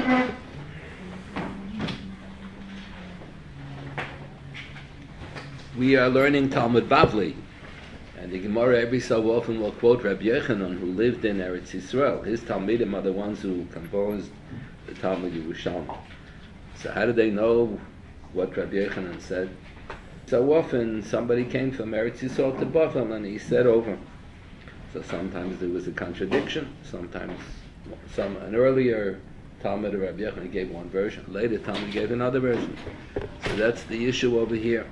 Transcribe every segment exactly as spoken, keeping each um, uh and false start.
We are learning Talmud Bavli, and the Gemara every so often will quote Rabbi Yochanan, who lived in Eretz Yisrael. His Talmidim are the ones who composed the Talmud Yerushalmi. So how do they know what Rabbi Yochanan said? So often somebody came from Eretz Yisrael to Bavel and he said over. So sometimes there was a contradiction. Sometimes some an earlier Talmud of Rabbi Yochanan gave one version. Later Talmud gave another version. So that's the issue over here.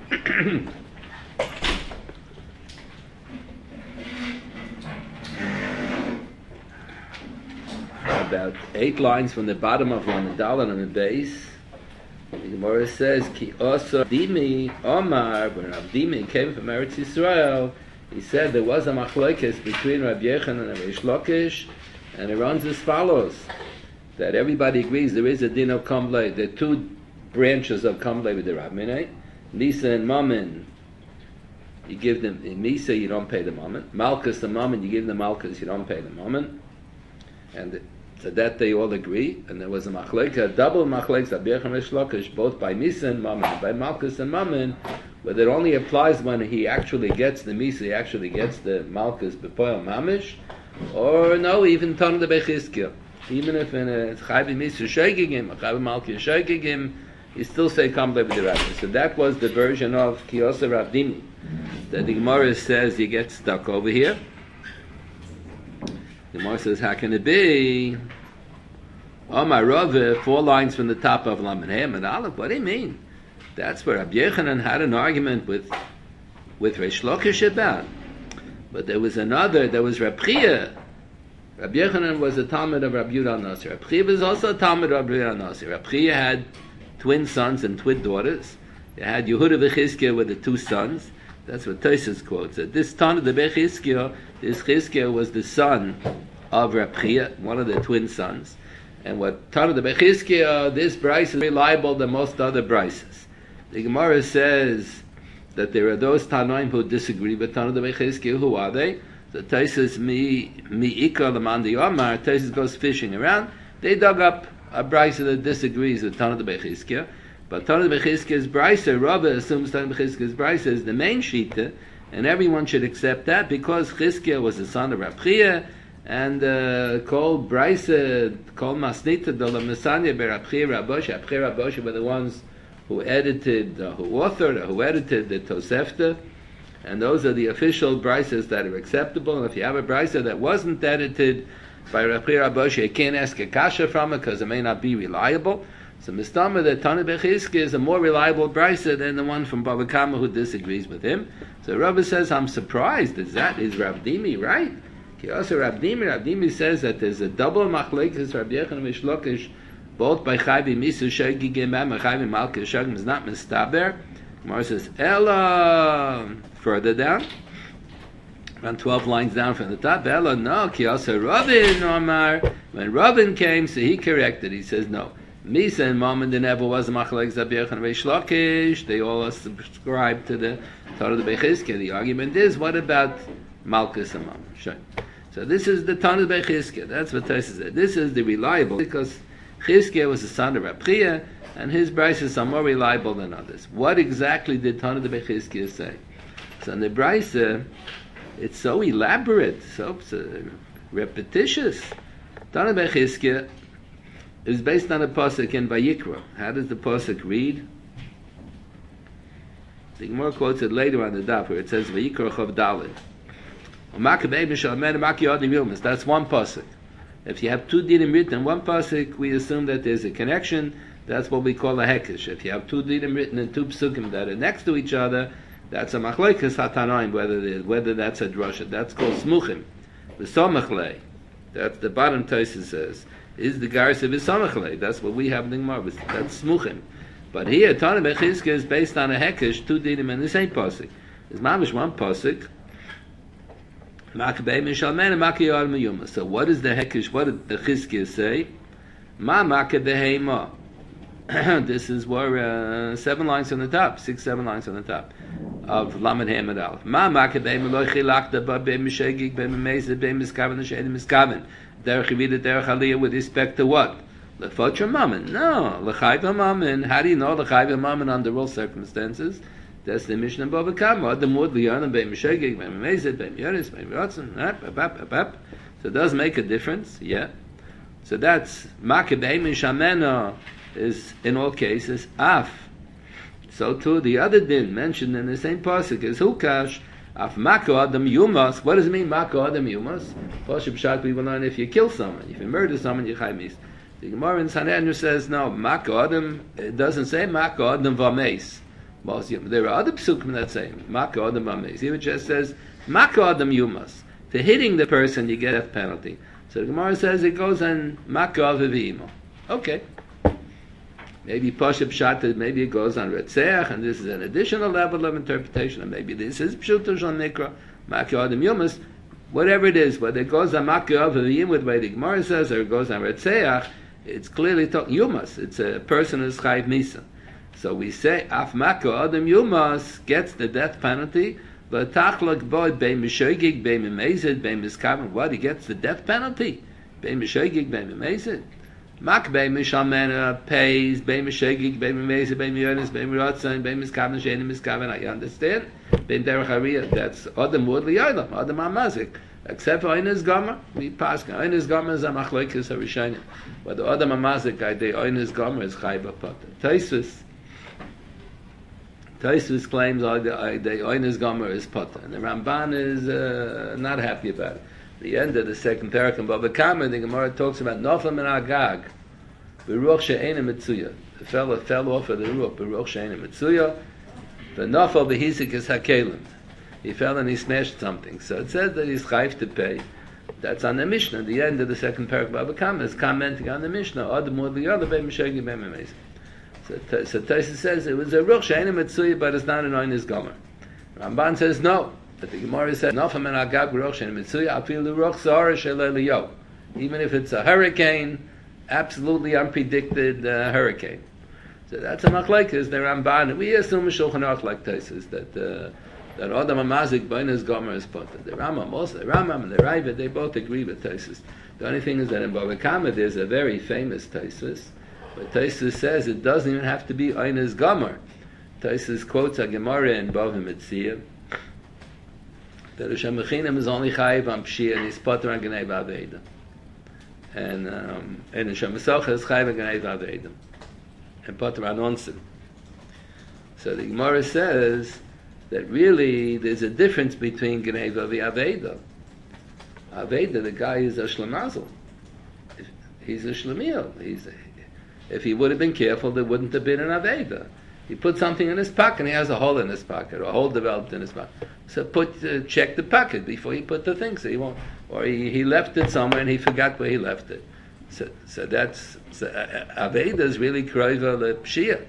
About eight lines from the bottom of Lamed Dalet on the base, the Gemara says, Ki osa Dimi Omar, when Rav Dimi came from Eretz Yisrael, he said there was a machlokes between Rabbi Yochanan and Reish Lakish, and it runs as follows, that everybody agrees there is a din of Kamlei, there are two branches of Kamlei with the Rabminei, Misa and Mammon, you give them, in Misa you don't pay the Mammon, Malchus and Mammon, you give them Malchus, you don't pay the Mammon, and the, so that they all agree, and there was a machlek, a double machlek, Rabbi Yochanan and Reish Lakish, both by Misa and Mammon, by Malchus and Mammon, but it only applies when he actually gets the Misa, he actually gets the Malchus b'poel mamish, or no, even Ton the Bechizkiah. Even if in a Chayvi Misa Sheikigim, a Chayvi Malchus Sheikigim, he still say Kamlei b'dirabbi. So that was the version of Kiyosa Rav Dimi. That the Gemara says you get stuck over here. The Gemara says, how can it be? Oh my Rava, four lines from the top of Lamed Hem and Aleph. What do you mean? That's where Rabbi Yochanan had an argument with with Reish Lakish about. But there was another, there was Reb Chia. Rabbi Yochanan was a Talmud of Rabbi Yehuda Nasi. Reb Chia was also a Talmud of Rabbi Yehuda Nasi. Reb Chia had twin sons and twin daughters. They had Yehuda v'Chizkiah with the two sons. That's what Tosfos quotes. At this time of the Bechizkiah, this Chizkiah was the son of Reb Chia, one of the twin sons. And what Tana the Bechizkiah, this Bryce is reliable than most other Bryces. The Gemara says that there are those Tanoim who disagree with Tana the Bechizkiah. Who are they? So Tosfos mi mi ikar lemandi Omar. Tosfos goes fishing around. They dug up a Bryce that disagrees with Tana the Bechizkiah. But Tana the Bechizkiah's Bryce, Rava assumes Tana the Bechizkiah's Bryce is the main shita, and everyone should accept that because Chizkiah was the son of Reb Chia. And Kol Bryce, Kol Masnita, the Lamesanya, Reb Chia, Reb Moshe, Reb Chia, Reb Moshe were the ones who edited, uh, who authored, who edited the Tosefta, and those are the official Bryces that are acceptable. And if you have a Bryce that wasn't edited by Reb Chia, Reb Moshe, you can't ask a kasha from it because it may not be reliable. So Mistama, the Tana Bechizkiah is a more reliable Bryce than the one from Baba Kama who disagrees with him. So Rabbi says, I'm surprised. Is that is Rav Dimi right? Also, Rav Dimi, Rav Dimi says that there's a double machlekes Rabbi Yochanan and Reish Lakish, both by Chayvi Misa Sheikigim and Chayvi Malchus Sheikigim is not mistaber. Gemara says, Ella, further down, around twelve lines down from the top, Ella, no, Ki also Rabin Omar, when Rabin came, so he corrected, he says, no, Misa and Mammon, there never was a machlekes Rabbi Yochanan and Reish Lakish, they all subscribe to the Torah of the Bechizkiah. The argument is, what about Malchus and Mammon? Sure. So this is the Tana Bechizkiah. That's what Tosfos said. This is the reliable, because Chizkiah was the son of Reb Chia, and his Bryces are more reliable than others. What exactly did Tana Bechizkiah say? So in the Bryce, uh, it's so elaborate, so, so repetitious. Tana Bechizkiah is based on a pasuk in Vayikra. How does the pasuk read? The Gemara quotes it later on the daf where it says Vayikra Chav Daled. That's one pasuk. If you have two dinim written in one pasuk, we assume that there's a connection. That's what we call a hekesh. If you have two dinim written in two psukim that are next to each other, that's a machlekes hatanaim. Whether whether that's a drasha, that's called smuchim. The somachlei, that's the bottom Tosfos says, is the garis of v'samachlei. That's what we have in the Gemara. That's smuchim. But here, Tana Bechizkiah is based on a hekesh, two dinim in the same pasuk. There's mamish one pasuk. So what does the hekesh, what did the Chizkiah say? Ma makabehema. This is where uh, seven lines on the top, six, seven lines on the top of Lamed Hamad Aleph. Ma makabehema lo chilakta ba be mishegig be memezeh be miskaven l'shedim miskaven. Derech yivida derech aliyah with respect to what? Lefotra mammon. No, lechayva mammon. How do you know lechayva mammon under all circumstances? That's the Mishnah Bava Kama. The Mud Liyanim Beim Meshegeg Beim Mezid Beim Yonis Beim Ratzon. So it does make a difference. Yeah. So that's Makabei Mishamena is in all cases af. So too the other din mentioned in the same pasuk is Hukash af Mako Adam Yumas. What does it mean Mako Adam Yumas? Pasuk Pshat we will learn if you kill someone, if you murder someone, you chaymis. The Gemara in Sanhedrin says no, Mako Adam. It doesn't say Mako Adam Vameis. There are other psukim that say Mako Adam Vameis. Here it just says Mako Adam Yumas. For hitting the person, you get a death penalty. So the Gemara says it goes on Mako Avivimo. Okay. Maybe Pashup Pshat, maybe it goes on Retzeach, and this is an additional level of interpretation, and maybe this is Pshuta Shon Nikra, Mako Adam Yumas, whatever it is, whether it goes on Mako Avivim with the way the Gemara says, or it goes on Retzeach, it's clearly talking Yumas. It's a person who's Chayv Misa. So we say, Af Mako Adam Yumas gets the death penalty, but Tachlak Boy, Beim Meshogig, Beim Mezid, Beim Miskaven, what? He gets the death penalty? Beim Meshogig, Beim Mezid. Mak Beim Mishamena pays, Beim Meshogig, Beim Mezid, Beim Yonis, Beim Ratzon, Beim Miskaven, Sheini Miskaven, I understand. Beim Derech Hariyah, that's Adam Wud Li'olam, Adam HaMazik. Except for Oinez Gomer, we pass. Oinez Gomer is a Machlokes HaRishonim. But the Adam HaMazik, I say Oinez Gomer is Chayv HaPoter. Taisus, Taisus claims the Oinez Gomer is Potter, and the Ramban is uh, not happy about it. The end of the second parak in Bava Kama, the Gemara talks about Nofel min Agag, Beruach she'ena Mitzuya. The fellow fell off of the Ruach, Beruach she'ena Mitzuya. The Nofel behisik is Hakelim. He fell and he smashed something. So it says that he's chayv to pay. That's on the Mishnah. The end of the second parak of Bava Kama is commenting on the Mishnah. Adam Mod Liyada Beim Meshogig Beim Mezid. So, so Taisa says it was a ruch she'ena mitzuya, but it's not an oinez gomer. Ramban says no. But the Gemara says nofam and agag ruch she'ena mitzuya. I feel the ruch zara she'leliyo. Even if it's a hurricane, absolutely unpredicted uh, hurricane. So that's a machlekes. The Ramban. We assume a Shulchan Aruch like Taisa that uh, that Adam HaMazik b'oinez gomer is potter. The Rambam also, the Rambam and the Raiva, they both agree with Taisa. The only thing is that in Bava Kama there's a very famous Taisa. But Taisus says it doesn't even have to be Oinez Gomer. Taisus quotes a Gemara in Bava Metzia that Hashem Mechinim is only Chayiv on Pshia and he's Potter on Genei V'Aveida. And um, and Hashem Mesocha is Chayiv on Genei V'Aveida. And Potter on Onsen. So the Gemara says that really there's a difference between Genei V'Aveida. Aveida, the guy is a Shlemazel. He's a Shlemiel. He's a If he would have been careful, there wouldn't have been an Aveda. He put something in his pocket, and he has a hole in his pocket, or a hole developed in his pocket. So put, uh, check the pocket before he put the thing, so he won't. Or he, he left it somewhere, and he forgot where he left it. So, so that's so, uh, Aveda is really kroiva lepshia.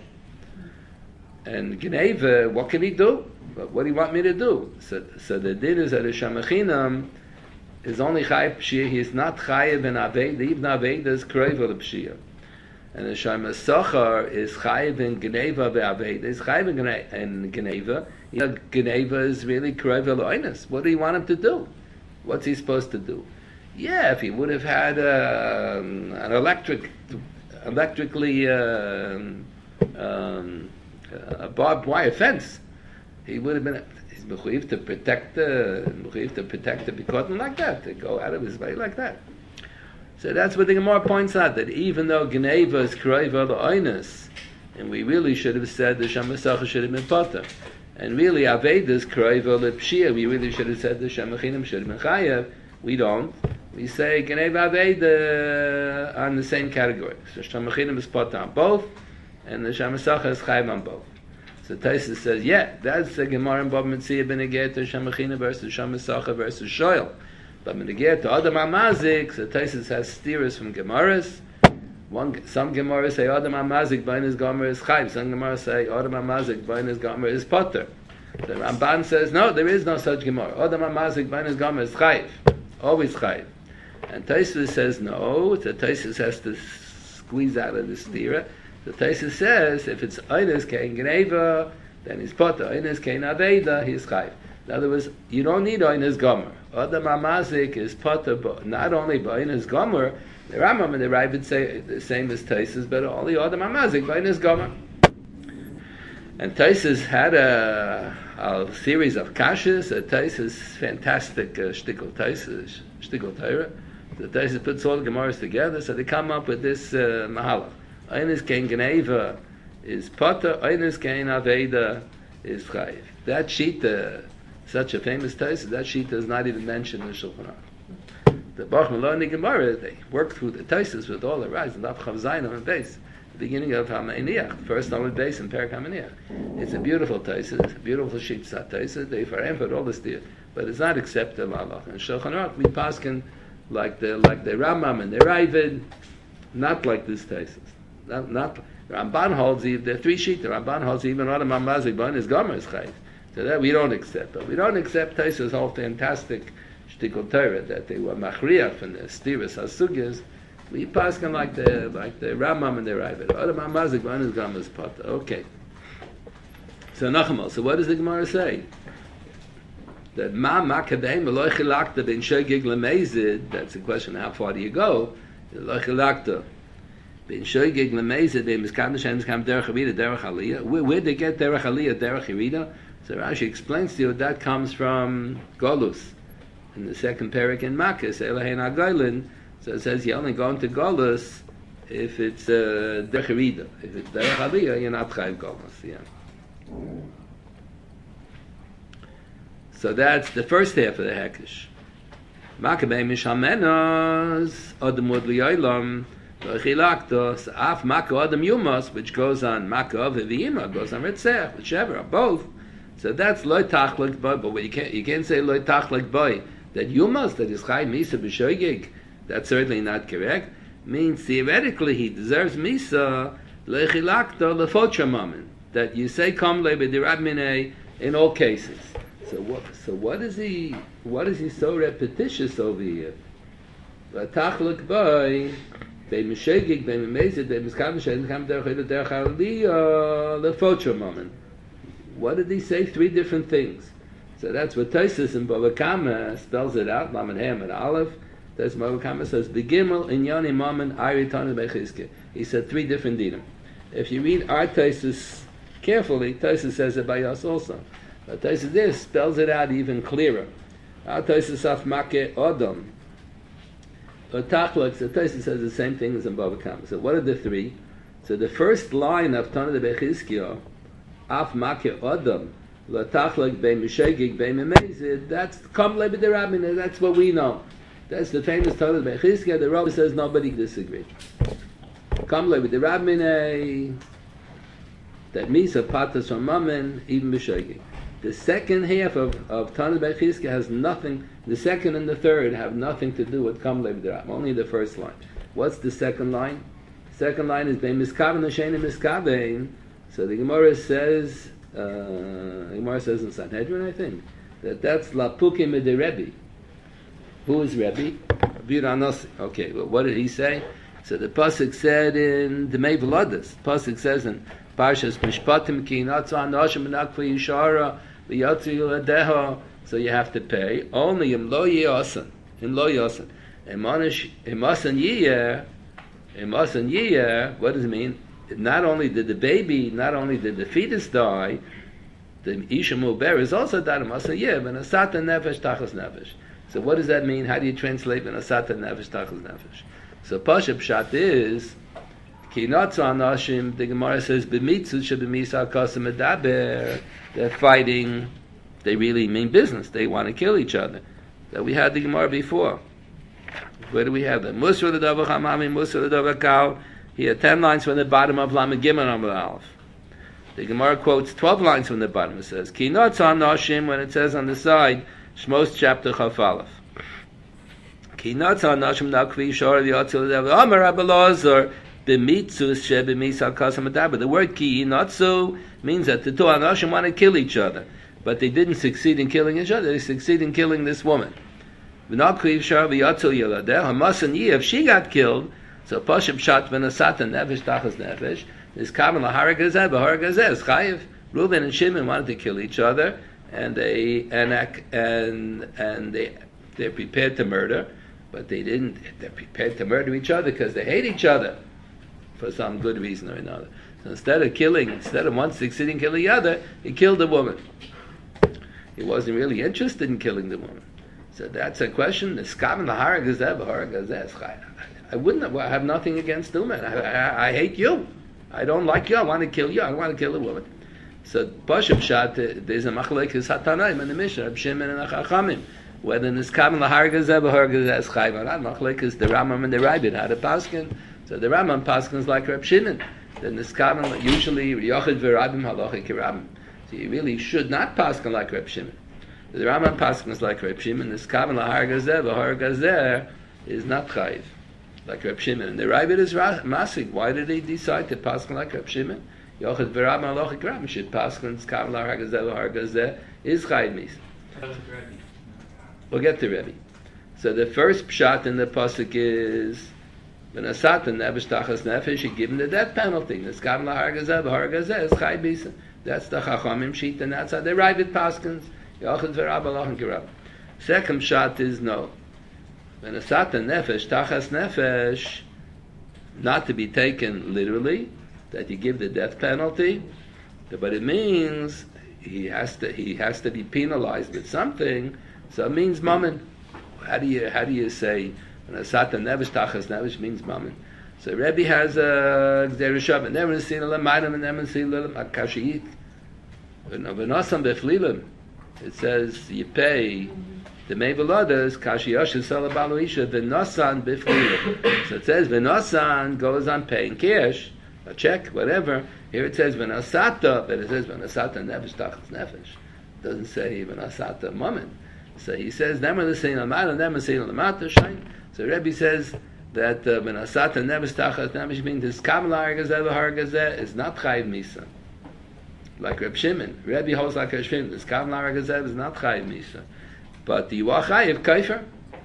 And Geneva, what can he do? What do you want me to do? So, so the din is that a Shamachinam is only chayiv pshia. He is not chayiv in Aveda. Even Aveda is kroiva lepshia. And the Shema Sochar is Chayiv in Geneva ve'Aveda. Is Chayiv in Geneva. You know, Geneva is really Kroiv Eloinus. What do you want him to do? What's he supposed to do? Yeah, if he would have had uh, an electric, electrically uh, um, a barbed wire fence, he would have been. He's mechuyev to protect the mechuyev to protect the bikotin like that. To go out of his way like that. So that's what the Gemara points out, that even though Geneva is Kroiva L'Oinus, and we really should have said the Shem Mesocha should have been Potter, and really Aveda is Kroiva L'Pshia, we really should have said the Shem Mechinim should have been Chayev. We don't. We say Geneva Aveda on the same category. So Shem Mechinim is Potter on both, and the Shem Mesocha is Chayev on both. So Taisa says, yeah, that's the Gemara in Bava Metzia ben Eger Shem Mechinim versus Shem Mesocha versus Shoyl. But when they get to Adam HaMazik, so Taisus has steers from Gemaras. One, some Gemaras say Adam HaMazik, Bainis Gomer is Chayv. Some Gemaras say Adam HaMazik, Bainis Gomer is Potter. The Ramban says, no, there is no such Gemara. Adam HaMazik, Bainis Gomer is Chayv. Always Chayv. And Taisus says, no, the Taisus has to squeeze out of the steer. The Taisus says, if it's Einis Kein Geneva, then he's Potter. Einis Kein Aveda, he's Chayv. In other words, you don't need Oinez Gomer. Adam HaMazik is Potter not only by Oinez Gomer, The Rambam and the Ravid say the same as Taisus, but all the other mamazik by his gomer. And Taisus had a, a series of kashas. A Taisus fantastic uh, shtickle Taisus shtickle Torah. The Taisus puts all the gemaras together, so they come up with this uh, mahalach. Eines kein Geneva is potter, eines kein aveda is chayiv. That shita, such a famous Taisus, that shita is not even mentioned in Shulchan Aruch. The Baruch Maloni Gemara, they work through the Taisus with all the rise, and Daf Chav Zayin on base, the beginning of Hamaniach, the first on base in Perak Hamaniach. It's a beautiful Taisus, a beautiful sheet sat Taisus, they for all this deal, but it's not accepted malach. And Shulchan Aruch, we paskin like the like the Rambam and the Ravid, not like this Taisus. Not, not Ramban holds the, the three sheet. The Ramban holds even Adam Amazik Ban is Gomer is Chayiv. So that we don't accept. But we don't accept Taisus whole fantastic shtickle Torah that they were machriach from the stiras hasugyas. We pass them like the like the Rambam and the Ravid. Adam Amazik Ban is Gomer is Pata. Okay. So Nachmal. So what does the Gemara say? That ma makadei meloy chilakta ben shegig lemezid. That's the question. How far do you go? Meloy chilakta. Ben shoygig lemezid ben miskam neshem miskam derech Yerida derech aliyah. Where where they get derech aliyah derech Yerida? So Rashi explains to you that comes from Golus in the second parak in Makkas Elohein Agoylin. So it says you only go into Golus if it's uh, derech Yerida. If it's derech aliyah, you're not chayiv Golus. Yeah. So that's the first half of the Hekesh. Makabei mishamenos adamud liyolam. Chilaktos af maka adam yumas, which goes on maka of v'yima, goes on ritzech, whichever, both. So that's loy tachlik boy, but you can't you can't say loy tachlik boy that yumas that is chay misa b'shoygig. That's certainly not correct. Means theoretically he deserves misa lechilakto lefotra mammon. That you say kom le b'dirab minei in all cases. So what? So what is he? What is he so repetitious over here? Tachlik boy. They mishegig, they mezid, they miskam shen kam derech derech aliyah lefotra moment. What did he say? Three different things. So that's what Taisus and Bava Kama spells it out. Lamed Ham and Aleph. That's Bava Kama says the Gimel in Yoni Mammon Aritana Bechizke. He said three different dinim. If you read our Taisus carefully, Taisus says it by us also. But Taisus this spells it out even clearer. Our Taisus af make Odom. But Tachlok, so Taisus says the same thing as in Bava Kama. So what are the three? So the first line of Tana de Bechizkiah, Af Make Adam, La Tachlok Be Mishegig Be Memezid, that's Kam Le B'derabin, that's what we know. That's the famous Tana de Bechizkiah. The Rabbi says nobody disagrees. Kam Le B'derabin, that means of Patas from Mammon, even Mishegig. The second half of, of Tana de Bechizkiah has nothing. The second and the third have nothing to do with Kam Lev Derab. Only the first line. What's the second line? The second line is Bein Miskaven Hashem Miskaven. So the Gemara says, uh, the Gemara says in Sanhedrin, I think, that that's Lapukim de Rebbe. Who is Rebbe? Viranos. Okay, well, what did he say? So the pasuk said in the Mei Velodas. Pasuk says in Parshas Mishpatim Ki Natzah Noshim Benakva Yishara V'Yatzu Yiladeha. So you have to pay only im lo yasan, im lo yasan, imanish imasan yiyah, imasan yiyah. What does it mean? Not only did the baby, not only did the fetus die, the isha muber is also died imasan yiyah, ben asata nefesh tachas nefesh. So what does that mean? How do you translate ben asata nefesh tachas nefesh? So pashup pshat is ki natzah anashim. The Gemara says b'mitzvah sheb'misa kasem medaber. They're fighting. They really mean business. They want to kill each other. That we had the Gemara before. Where do we have that? Musar l'davar chamami, Musar l'davar kal. Here, ten lines from the bottom of Lamed Gimel Amud Aleph. The Gemara quotes twelve lines from the bottom. It says, Ki notzah noshim, when it says on the side, Shmos chapter Chaf Aleph. Ki notzah noshim na kvi shor v'yotzil l'davar. Amar Rabbi Elazar, b'mitzus she b'misal kasam adaber. The word ki notzu means that the two anoshim want to kill each other. But they didn't succeed in killing each other. They succeeded in killing this woman. If she got killed, so Pashim Shat Venasata Nefesh Tachas Nefesh, this Kavan Lahara Gazeh, Bahara Gazeh, Chayiv. Reuben and Shimon wanted to kill each other, and they and and and they they're prepared to murder. but they didn't. They're prepared to murder each other because they hate each other for some good reason or another. So instead of killing, instead of one succeeding killing the other, he killed the woman. He wasn't really interested in killing the woman. So that's a question. I wouldn't. I have nothing against the woman. I, I, I hate you. I don't like you. I want to kill you. I want to kill the woman. So Pashup Shat, there's a machlekes hatanaim in the Mishnah, Reb Shimon and Chachamim. Whether in this kamen lahargazeh b'hargazeh is chayv or not, machlekes the Rambam and the Rabbit had a paskin. So the Rambam paskins like Reb Shimon. Then this kamen usually yochid v'rabim halachic rabim. So you really should not paskin like Reb Shimon. The Rambam paskins like Reb Shimon. This kamen lahargazeh b'hargazeh is not chayv like Reb Shimon. And the Rabbit is masig. Why did he decide to paskin like Reb Shimon? Yochid v'rabim halachic rabim should paskin kamen lahargazeh b'hargazeh is chayv mis. We'll get to Rebbe. So the first pshat in the pasuk is when a satan nevesh tachas nefesh, you give him the death penalty. The skam lahargazeh b'hargazeh is chai bisa. That's the chachamim sheet, and that's how they write it paskins. Yochid v'rabim halachic rabim. Second pshat is no. When a satan nefesh tachas nefesh, not to be taken literally, that you give the death penalty, but it means he has to he has to be penalized with something. So it means mammon. How do you how do you say when a satan nevesh tachas nevesh means mammon? So Rebbe has a gzerushav and never seen a lemayim and never seen a akashiyit. V'nosam beflilim. It says you pay the meivolodas kashiyosh salabaluisha v'nosan beflilim. So it says v'nosan goes on paying cash, a check, whatever. Here it says v'nosata, but it says v'nosata nevesh tachas nefesh. It doesn't say v'nosata mammon. So he says, never saying Amata, never saying Amata, Shain. So Rebbe says that when Asata never stachas, never means this Kamala Hargazeh, Hargazeh is not Chayiv Misa. Like Reb Shimon. Rebbe holds like Reb Shimon. This Kamala Hargazeh is not Chayiv Misa. But the Yuah Chayiv, Kaifer.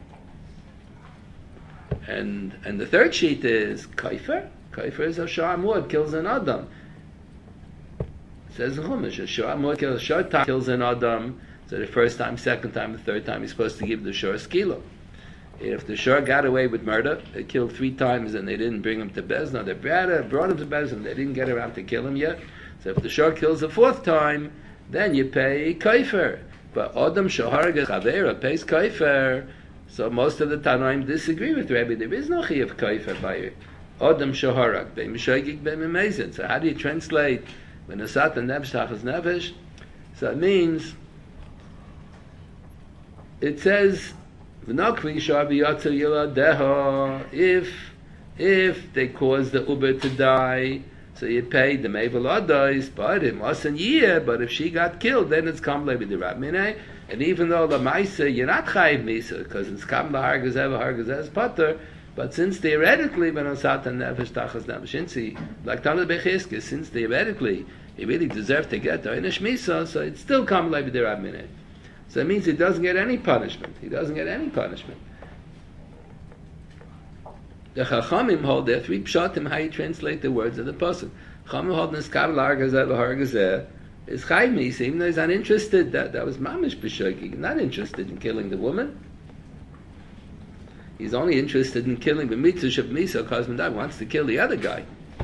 And and the third sheet is Kaifer. Kaifer is a Shah Muad, kills an Adam. It says in Chumash, a Shah Muad kills, Shah kills an Adam. So the first time, second time, the third time, he's supposed to give the shor skilo. If the shor got away with murder, they killed three times and they didn't bring him to Bezdin, they brought, brought him to Bezdin, they didn't get around to kill him yet. So if the shor kills the fourth time, then you pay kaifer. But Adam Shoharga Chavera pays kaifer. So most of the Tanoim disagree with Rebbe. There is no chiyuv kaifer by Adam Shoharag, Beim Shoigig, Beim Amazing. So how do you translate when a satan nevesh tachas nefesh? So it means it says, if if they cause the uber to die, so you pay the mevel adais, but it mustn't year. But if she got killed, then it's kamle with the rabmine. And even though the ma'isa you're not chayiv misa because it's kamle hargazeh hargazeh pater, but since theoretically when satan nefesh tachas nefesh, like Talmud Bechizkiah, since theoretically he really deserved to get the einish misa, so it's still kamle with the rabmine. So it means he doesn't get any punishment. He doesn't get any punishment. The Chachamim hold there three pshatim how you translate the words of the pasuk. Chachamim hold niskar l'hargazeh l'hargazeh is chayv misa, even though he's not interested. That that was mamish b'shogig. Not interested in killing the woman. He's only interested in killing the mitzvah of misa because he wants to kill the other guy.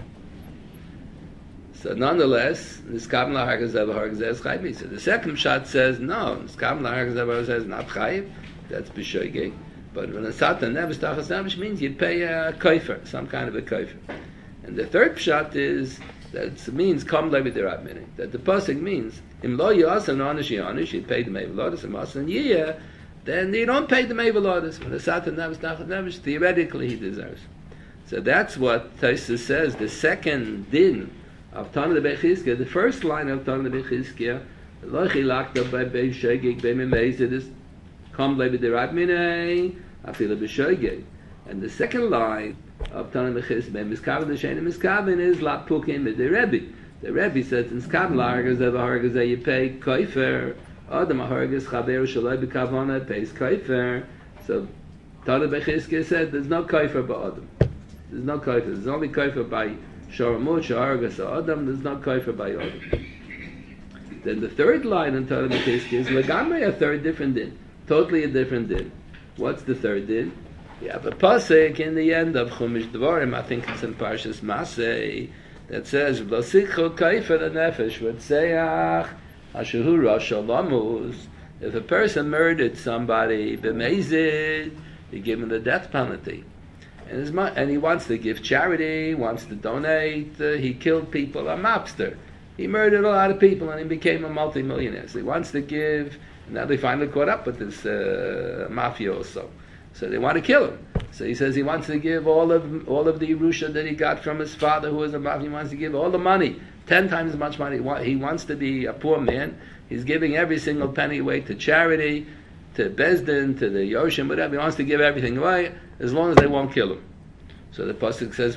So nonetheless, niskam lahargazeh l'hargazeh is chayv misa. The second shot says no, niskam lahargazeh l'hargazeh is not chayv. That's b'shoigeg. But when a satan nevesh tachas nefesh means you pay a kaifer, some kind of a kaifer. And the third shot is that it means kam levi derab meaning that the pasuk means im lo yasan anish yanish you pay the mevelodas and masan yiyah, then you don't pay the mevelodas. When a satan nevesh tachas nefesh, theoretically he deserves. So that's what Tosfos says. The second din of Talmud Bechizkiah, the first line of Talmud Bechizkiah, lo chilakta by bei shogeg bei memezid is kam levi derab meaning afila b'shogeg. And the second line of Talmud Bechizkiah, miskaven the miskaven is la pukim with the Rebbe. The Rebbe says in skaven lahargazeh v'hargazeh you pay kaifer. Adam hargaz chaver shaloi b'kavana pays kaifer. So Talmud Bechizkiah said there's no kaifer by Adam. There's no kaifer. There's only kaifer by Sharamut, Shahargas, Adam. There's no kaifer by Adam. Then the third line in Talmud Bechizkiah is legamrei a third different din, totally a different din. What's the third din? We have a pasuk in the end of Chumash Devarim, I think it's in Parshas Masei, that says, "Lo sikhu kaifer nefesh v'tzeach hashehu rasha lamus." If a person murdered somebody, b'meizid, you give him the death penalty. And, his, and he wants to give charity, wants to donate, uh, he killed people, a mobster. He murdered a lot of people and he became a multimillionaire. So he wants to give, and now they finally caught up with this uh, mafioso. So they want to kill him. So he says he wants to give all of all of the Yerusha that he got from his father, who was a mafia. He wants to give all the money, ten times as much money. He wants to be a poor man. He's giving every single penny away to charity, to Bezdin, to the Yoshim, whatever. He wants to give everything away, as long as they won't kill him. So the pasuk says,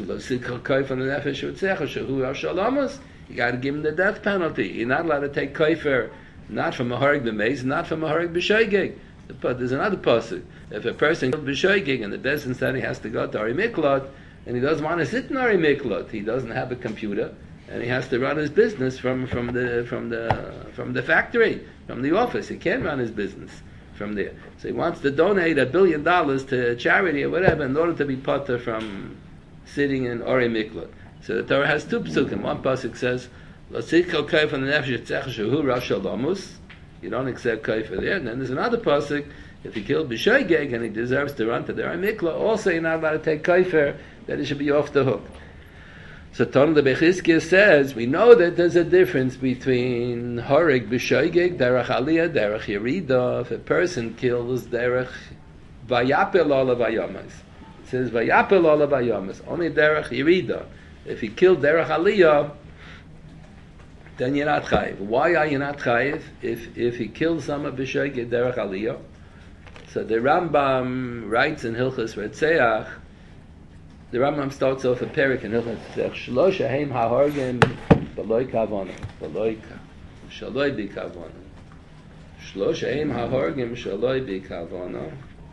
you got to give him the death penalty. You're not allowed to take kaifer, not from a harag b'meis, not from a harag b'shoigeg. There's another pasuk. If a person killed b'shoigeg and the Bezdin said he has to go to Ari Miklot, and he doesn't want to sit in Ari Miklot, he doesn't have a computer, and he has to run his business from, from the from the from the factory, from the office. He can't run his business from there. So he wants to donate a billion dollars to charity or whatever in order to be potter from sitting in Ori Miklot. So the Torah has two psukim. One pasuk says, you don't accept kaifer there. And then there's another pasuk, if he killed b'shoigeg and he deserves to run to the Ori Miklot, also you're not allowed to take kaifer, that he should be off the hook. So Ton the Bechizkiah says, we know that there's a difference between Horig B'shoigeg, Derech Aliyah, Derech Yerida. If a person kills Derech Vayapel Ola Vayamas. It says Vayapel Ola Vayamas, only Derech Yerida. If he killed Derech Aliyah, then you're not chayiv. Why are you not chayiv? If, if he kills someone B'shoigeg, Derech Aliyah. So the Rambam writes in Hilchas Retzeach, the Rambam starts off a perik in Hilchos Tzech, Shlosh Haim HaHorgim B'loi Kavana, B'loi Shaloi Bi Kavana, Shlosh Haim HaHorgim Shaloi Bi Kavana.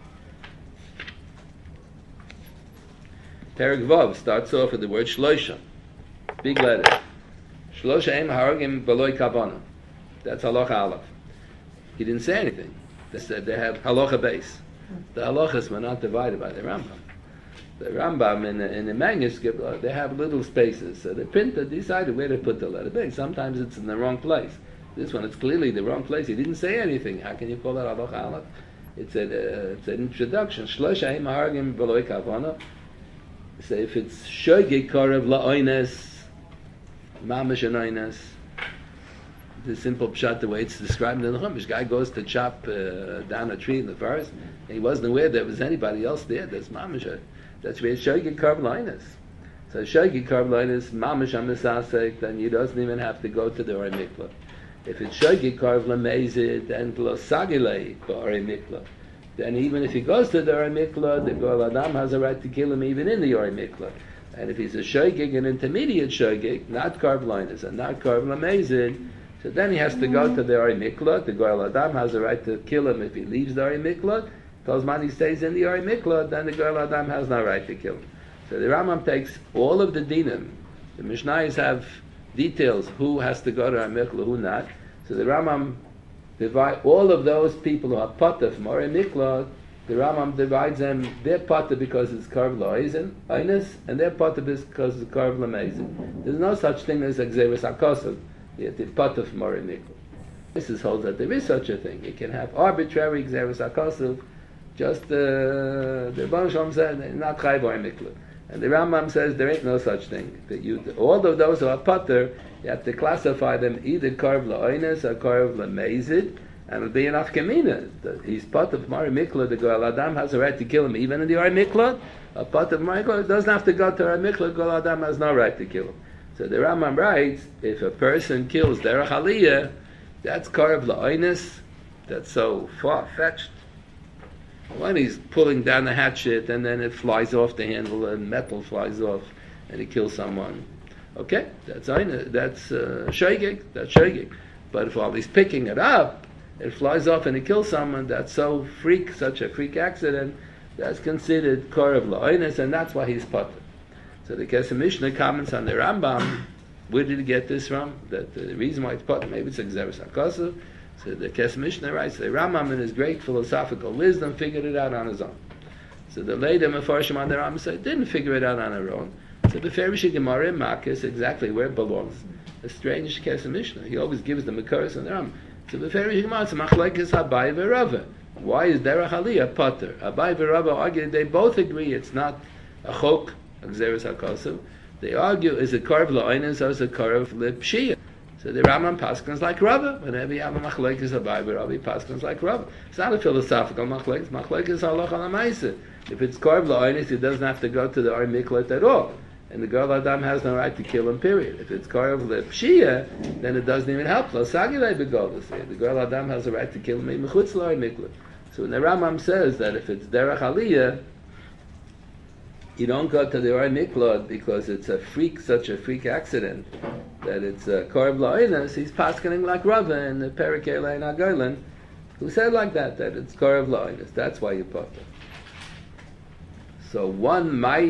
Perik Vav starts off with the word Shlosha, big letter. Shlosh Haim HaHorgim B'loi Kavana. That's halacha aleph. He didn't say anything. They said they have halacha base. The halachas were not divided by the Rambam. The Rambam in the, in the manuscript, uh, they have little spaces. So the printer decided where to put the letter big. Sometimes it's in the wrong place. This one, it's clearly the wrong place. He didn't say anything. How can you call that halacha aleph? It's, a, uh, it's an introduction. Shlosh ha'im haragim b'loi kavana. So if it's shogeg karev la'oines, mamash anoines, the simple pshat, the way it's described in the Chumash, guy goes to chop uh, down a tree in the forest, and he wasn't aware there was anybody else there. There's mamash. That's where shogeg karv la'oines. So shogeg karv la'oines, mamash amisasek, then he doesn't even have to go to the Ori Miklot. If it's shogeg karv la'mezid, then lo sagilei ba'Ori Miklot. Then even if he goes to the Ori Miklot, the Goel Adam has a right to kill him even in the Ori Miklot. And if he's a shogeg, an intermediate shogeg, not karv la'oines and not karv la'mezid, so then he has to go to the Ori Miklot. The Goel Adam has a right to kill him if he leaves the Ori Miklot. Because he stays in the Ori Miklot, then the Goel Adam has no right to kill him. So the Rambam takes all of the dinim. The Mishnayos have details who has to go to Ori Miklot, who not. So the Rambam divide all of those people who are potter from Ori Miklot. The Rambam divides them. They're potter because it's karv la'oizen, oines, and they're potter because it's karv la'mezid. There's no such thing as exeris hakosav. They're potter from Ori Miklot. This is holds that there is such a thing. You can have arbitrary exeris hakosav. Just uh, the Baruch Shalom said, not chayv or miklot. And the Rambam says there ain't no such thing. That you, all of those who are potter, you have to classify them either karv la'oines or karv la'mezid, and it'll be enough kamina. He's potter from Ori Miklot. The Goel Adam has a right to kill him even in the Ori Miklot. A potter from Ori Miklot doesn't have to go to Ori Miklot. Goel Adam has no right to kill him. So the Rambam writes, if a person kills derech aliyah, that's karv la'oines. That's so far-fetched. When he's pulling down the hatchet and then it flies off the handle and metal flies off and he kills someone. Okay, that's that's uh, shogeg, that's shogeg. But if while he's picking it up, it flies off and he kills someone, that's so freak, such a freak accident, that's considered korev la'oines, and that's why he's potter. So the Kesef Mishnah comments on the Rambam. Where did he get this from? That the reason why it's potter, maybe it's exeris hakosav. So the Kesef Mishnah writes, the Rambam in his great philosophical wisdom figured it out on his own. So the later Mefarshim on the Rambam didn't figure it out on her own. So the Ferishi Gemara in Makkah is exactly where it belongs. A strange Kesef Mishnah. He always gives the Mekaros and the Rambam. So the Ferishi Gemara is Machlekes Abai v'Rava. Why is Derech Aliyah Potter? Abai v'Rava argue, they both agree it's not a chok, a Gzeres HaKosu. They argue, is it Korv La'oinus or is it Korv L'Pshiyah? So the Rambam paskins like Rava. Whenever you have a Machlekes Abai v'Rava, he paskins like Rava. It's not a philosophical Machlekes. Machlekes Halacha L'Maaseh. If it's Korv La'oinus, he doesn't have to go to the Or Miklat at all. And the girl Adam has no right to kill him, period. If it's Korv L'Pshiyah, then it doesn't even help. Lo Sagilei B'Golus. The girl Adam has a right to kill him, Mechutz L'Or Miklat. So when the Rambam says that if it's Derech Aliyah, you don't go to the Or Miklot because it's a freak, such a freak accident, that it's a Korv La'oinus, he's paskening like Rava in the Perikei Lein HaGolan, who said like that, that it's Korv La'oinus. That's why you put it. So one might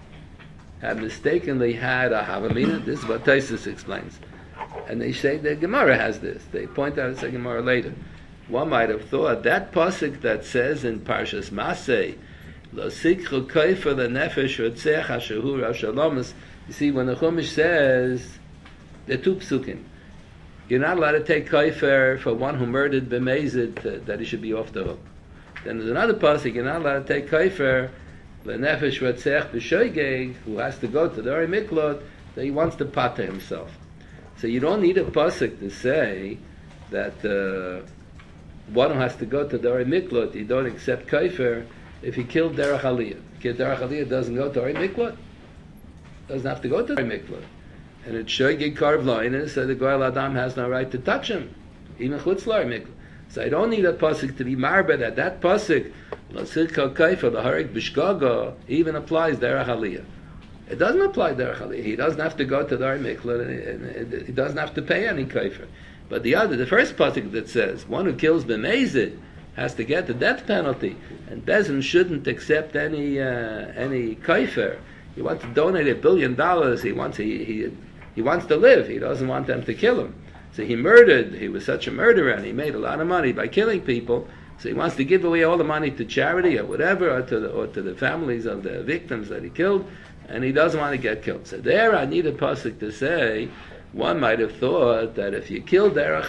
have mistakenly had a Havamina. This is what Taisus explains. And they say the Gemara has this. They point out it's a Gemara later. One might have thought that pasuk that says in Parshas Masei, Lo sikhu kaifer lenefesh rotzech ashehu rashalomus. You see, when the Chumash says, there are two psukim. You're not allowed to take kaifer for one who murdered b'mezid, that he should be off the hook. Then there's another pasuk, you're not allowed to take kaifer lenefesh rotzech b'shoigeg, who has to go to the Or Miklot, that he wants to pater himself. So you don't need a pasuk to say that uh, one who has to go to the Or Miklot, you don't accept kaifer if he killed Derech Aliyah. Derech Aliyah doesn't go to Or Miklot. Doesn't have to go to Or Miklot. And it's Shoigig Korv La'oinus, so the Goel Adam has no right to touch him. Even Chutz L'Or Miklot. So I don't need a pasuk to be marba that that pasuk, Lo Sirka Kaifa, the Harik Bishgaga, even applies Derech Aliyah. It doesn't apply Derech Aliyah. He doesn't have to go to the Or Miklot, and he doesn't have to pay any kaifer. But the other, the first pasuk that says, one who kills b'mezid has to get the death penalty, and Bezin shouldn't accept any uh, any kaifer. He wants to donate a billion dollars. He wants he, he he wants to live. He doesn't want them to kill him. So he murdered. He was such a murderer, and he made a lot of money by killing people. So he wants to give away all the money to charity or whatever, or to the, or to the families of the victims that he killed, and he doesn't want to get killed. So there, I need a pasuk to say. One might have thought that if you kill Derech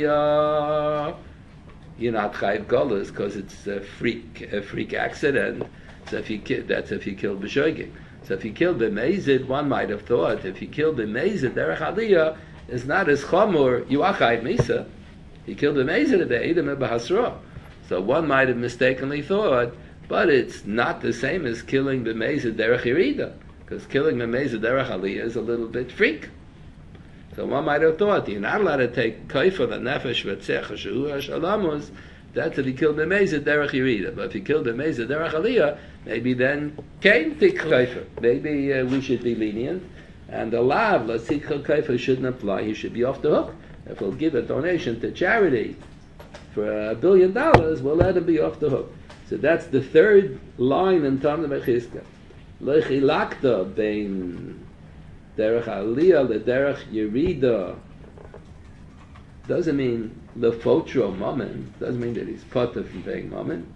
Aliyah, you're not Chayiv Golus because it's a freak, a freak accident. So if you ki- that's if you kill b'shoigig. So if you kill b'mezid, one might have thought if you kill b'mezid, Derech Aliyah is not as chamor. You are Chayiv Misa. You killed b'mezid be'edim b'hasra. So one might have mistakenly thought, but it's not the same as killing b'mezid Derech Yerida, because killing b'mezid Derech Aliyah is a little bit freak. So one might have thought you're not allowed to take kaifa the nefesh v'tzech shehu hashalamus. That's if you killed the mezid derech yerida. But if you killed the mezid derech aliyah, maybe then came take kaifa. Maybe uh, we should be lenient, and the lav l'sikha kaifa shouldn't apply. He should be off the hook. If we'll give a donation to charity for a billion dollars, we'll let him be off the hook. So that's the third line in Tanna B'Chizkiah. Lo chilakta bein Derech Aliyah le Derech Yerida doesn't mean lefotro mammon. Doesn't mean that he's potter from paying mammon.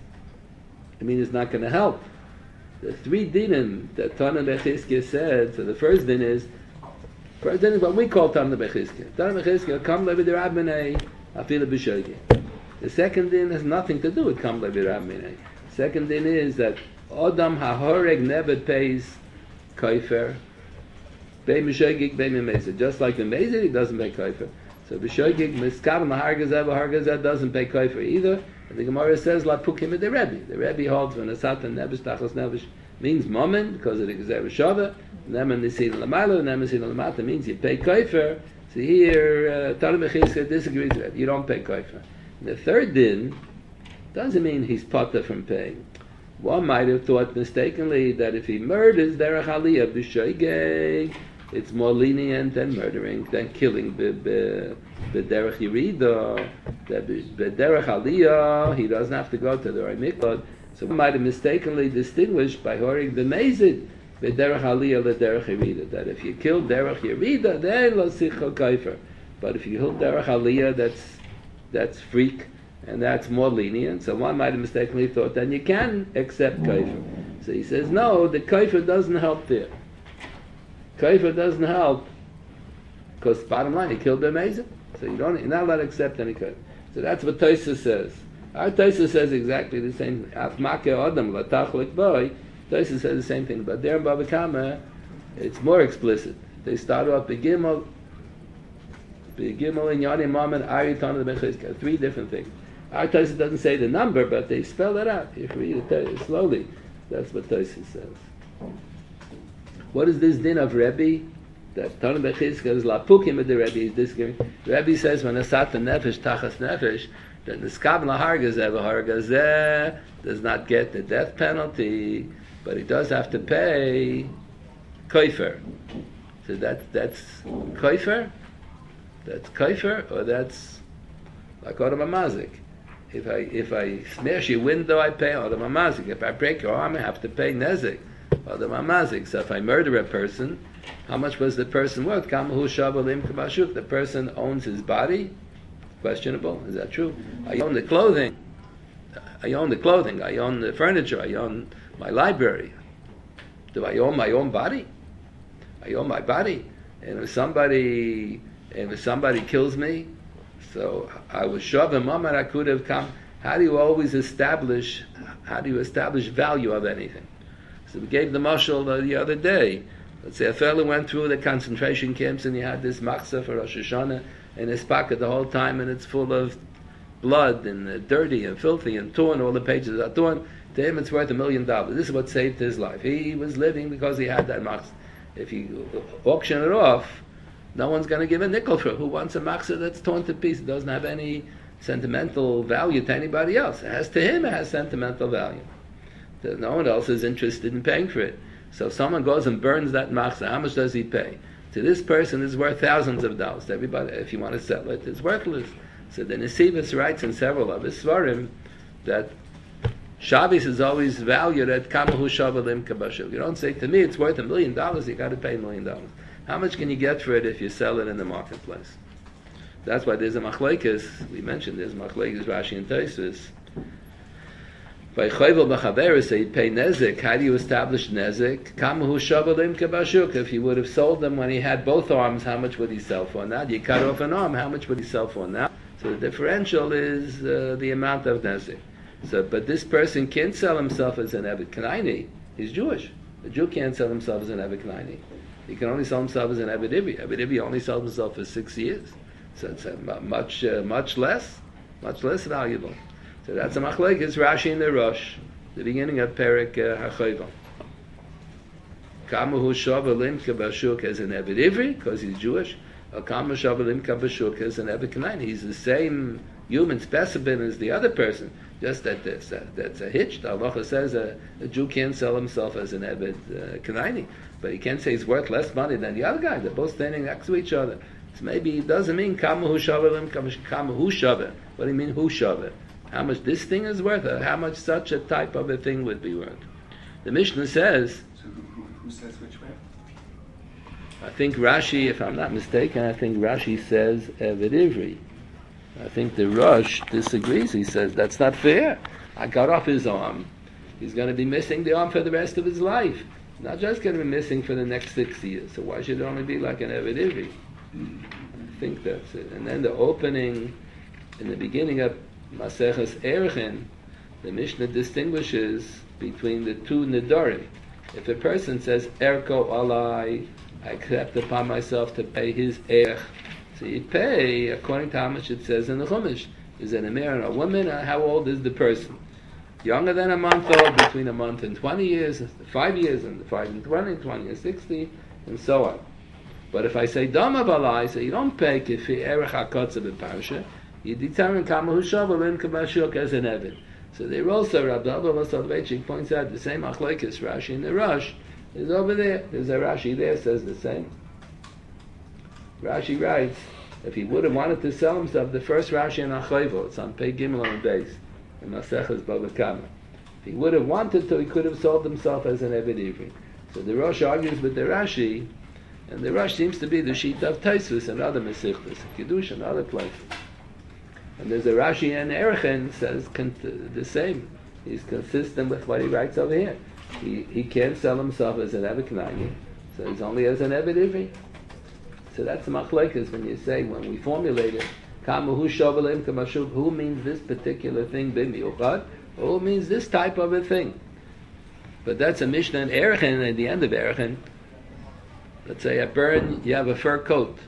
I mean, it's not going to help. The three dinim that Tanna B'Chizkiah said. So the first din is, first din is what we call Tanna B'Chizkiah. Tanna B'Chizkiah kam levi derabbenei afila b'shoigig. The second din has nothing to do with kam levi derabbenei. Second din is that Adam hahoreg never pays kaifer. Just like the Mezid, he doesn't pay kaifer. So B'shogig miskav mahargazeh v'hargazeh doesn't pay kaifer either. And the Gemara says la pukim the Rebbe. The Rebbe holds when a satan nevish tachas nevish means moment because of the gezer shava. Nemen nisin l'maylo, nemen nisin l'mata means you pay kaifer. So here Tanna B'Chizkiah disagrees with that. You don't pay kaifer. The third din doesn't mean he's potter from paying. One might have thought mistakenly that if he murders Derech Aliyah b'shoigeg, it's more lenient than murdering, than killing the Derech Yerida. The Derech Aliyah, he doesn't have to go to the Or Miklot. So we might have mistakenly distinguished by horing the Mezid, the Derech Aliyah, the Derech Yerida. That if you kill Derech Yerida, then lo sicha kaifer. But if you kill Derech Aliyah, that's that's freak, and that's more lenient. So one might have mistakenly thought then you can accept kaifer. So he says no, the kaifer doesn't help there. Kaifer doesn't help because bottom line he killed the amazing. So you don't, you're not allowed to accept any kaifer. So that's what Tosfos says. Our Tosfos says exactly the same thing. Tosfos says the same thing, but there in Baba Kama, it's more explicit. They start off Begimel, Begimel and Yoni Mom and Ariton the Bechizka. Three different things. Our Tosfos doesn't say the number, but they spell it out. You can read it slowly. That's what Tosfos says. What is this din of Rebbe? That Tana Bechizka is Lapukim with the Rebbe. Is this giving? Rebbe says when a sat nefesh tachas nefesh, then the skab lahargazeh v'hargazeh does not get the death penalty, but he does have to pay kaifer. So that that's kaifer, that's kaifer, or that's like Odom HaMazik. If I if I smash your window, I pay Odom HaMazik. If I break your arm, I have to pay nezik, Odom HaMazik. So if I murder a person, how much was the person worth? Kamahu shavalim kabashuk. The person owns his body. Questionable. Is that true? I own the clothing. I own the clothing. I own the furniture. I own my library. Do I own my own body? I own my body. And if somebody, and if somebody kills me, so I was shoving moment I could have come. How do you always establish? How do you establish value of anything? So we gave the mashal the, the other day. Let's say a fellow went through the concentration camps and he had this machzah for Rosh Hashanah in his pocket the whole time, and it's full of blood and uh, dirty and filthy and torn. All the pages are torn. To him, it's worth a million dollars. This is what saved his life. He was living because he had that machzah. If you auction it off, no one's going to give a nickel for it. Who wants a machzah that's torn to pieces? It doesn't have any sentimental value to anybody else. It has to him. It has sentimental value. No one else is interested in paying for it. So if someone goes and burns that machzah, how much does he pay? To this person, it's worth thousands of dollars. To everybody, if you want to sell it, it's worthless. So the Nesivos writes in several of his svarim that Shabbos is always valued at kamahu shavalim kabashil. You don't say to me it's worth a million dollars, you got to pay a million dollars. How much can you get for it if you sell it in the marketplace? That's why there's a machlekes. We mentioned there's machlekes Rashi and Tosfos. By chayvel b'chaveres, say pay nezik. How do you establish nezik? Kamahu shavalim kabashuk. If he would have sold them when he had both arms, how much would he sell for now? You cut off an arm, how much would he sell for now? So the differential is uh, the amount of nezik. So, but this person can't sell himself as an Eved Kanaini. He's Jewish. The Jew can't sell himself as an Eved Kanaini. He can only sell himself as an Eved Ibi. Eved Ibi only sells himself for six years. So it's uh, much, uh, much less, much less valuable. So that's a machlekes Rashi in the Rosh, the beginning of Perek HaChoyva. Kamahu shavalim kabashuk as an Eved Ivri because he's Jewish. Or kamahu shavalim kabashuk as an Eved Kanaini. He's the same human specimen as the other person. Just that that's a, that's a hitch. The halacha says a, a Jew can't sell himself as an Eved uh, Kanaini, but he can't say he's worth less money than the other guy. They're both standing next to each other. So maybe it doesn't mean kamahu shavalim kamahu shaveh. What do you mean hu shaveh? How much this thing is worth, or how much such a type of a thing would be worth. The Mishnah says... So who, who, who says which way? I think Rashi, if I'm not mistaken, I think Rashi says Eved Ivri. I think the Rosh disagrees. He says, that's not fair. I got off his arm. He's going to be missing the arm for the rest of his life. Not just going to be missing for the next six years. So why should it only be like an Eved Ivri? I think that's it. And then the opening, in the beginning of Maseches Erchin, the Mishnah distinguishes between the two Nidorim. If a person says, Erko Alai, I accept upon myself to pay his Erch, so you pay according to how much it says in the Chumash. Is it a man or a woman? Or how old is the person? Younger than a month old, between a month and twenty years, five years, and five and twenty, twenty and sixty, and so on. But if I say Dama Balai, so you don't pay Kifi Erech HaKotza B'Parsha, you determine Kamahu Shavalim Kabashuk as an Eved. So there also, Rabbi Abba Soloveitchik points out the same Achlekes Rashi in the Rosh is over there. There's a Rashi there says the same. Rashi writes, if he would have wanted to sell himself, the first Rashi in Achayvo, it's on Pei Gimel on the base, in Maseches Bava Kama. If he would have wanted to, he could have sold himself as an Eved Ivri. So the Rosh argues with the Rashi, and the Rosh seems to be the sheet of Tosfos and other Mesichtas, Kiddush and other places. And there's a Rashi and Erechen says con- the same. He's consistent with what he writes over here. He he can't sell himself as an Eved Kanani, so he's only as an Eved Ivri. So that's the machlekes when you say, when we formulate it, Kamahu Shovelim Kamashuk, who means this particular thing, Bimiuchad, or who means this type of a thing. But that's a Mishnah in Erechen, at the end of Erechen. Let's say I burn, you have a fur coat,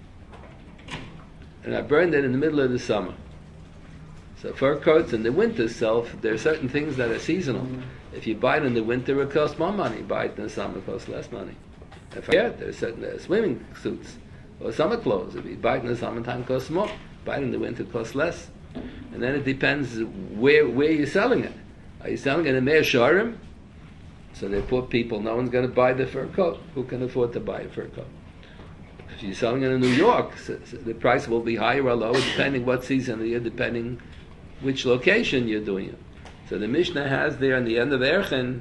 and I burned it in the middle of the summer. So fur coats in the winter sell, there are certain things that are seasonal. Mm-hmm. If you buy it in the winter, it costs more money. Buy it in the summer, it costs less money. If I, yeah, there are certain uh, swimming suits or summer clothes. If you buy it in the summertime, it costs more. Buy it in the winter, it costs less. And then it depends where where you're selling it. Are you selling it in Meir Sharim? So they're poor people. No one's going to buy the fur coat. Who can afford to buy a fur coat? If you're selling it in New York, so, so the price will be higher or lower depending what season of the year, depending which location you're doing it. So the Mishnah has there in the end of Erchen,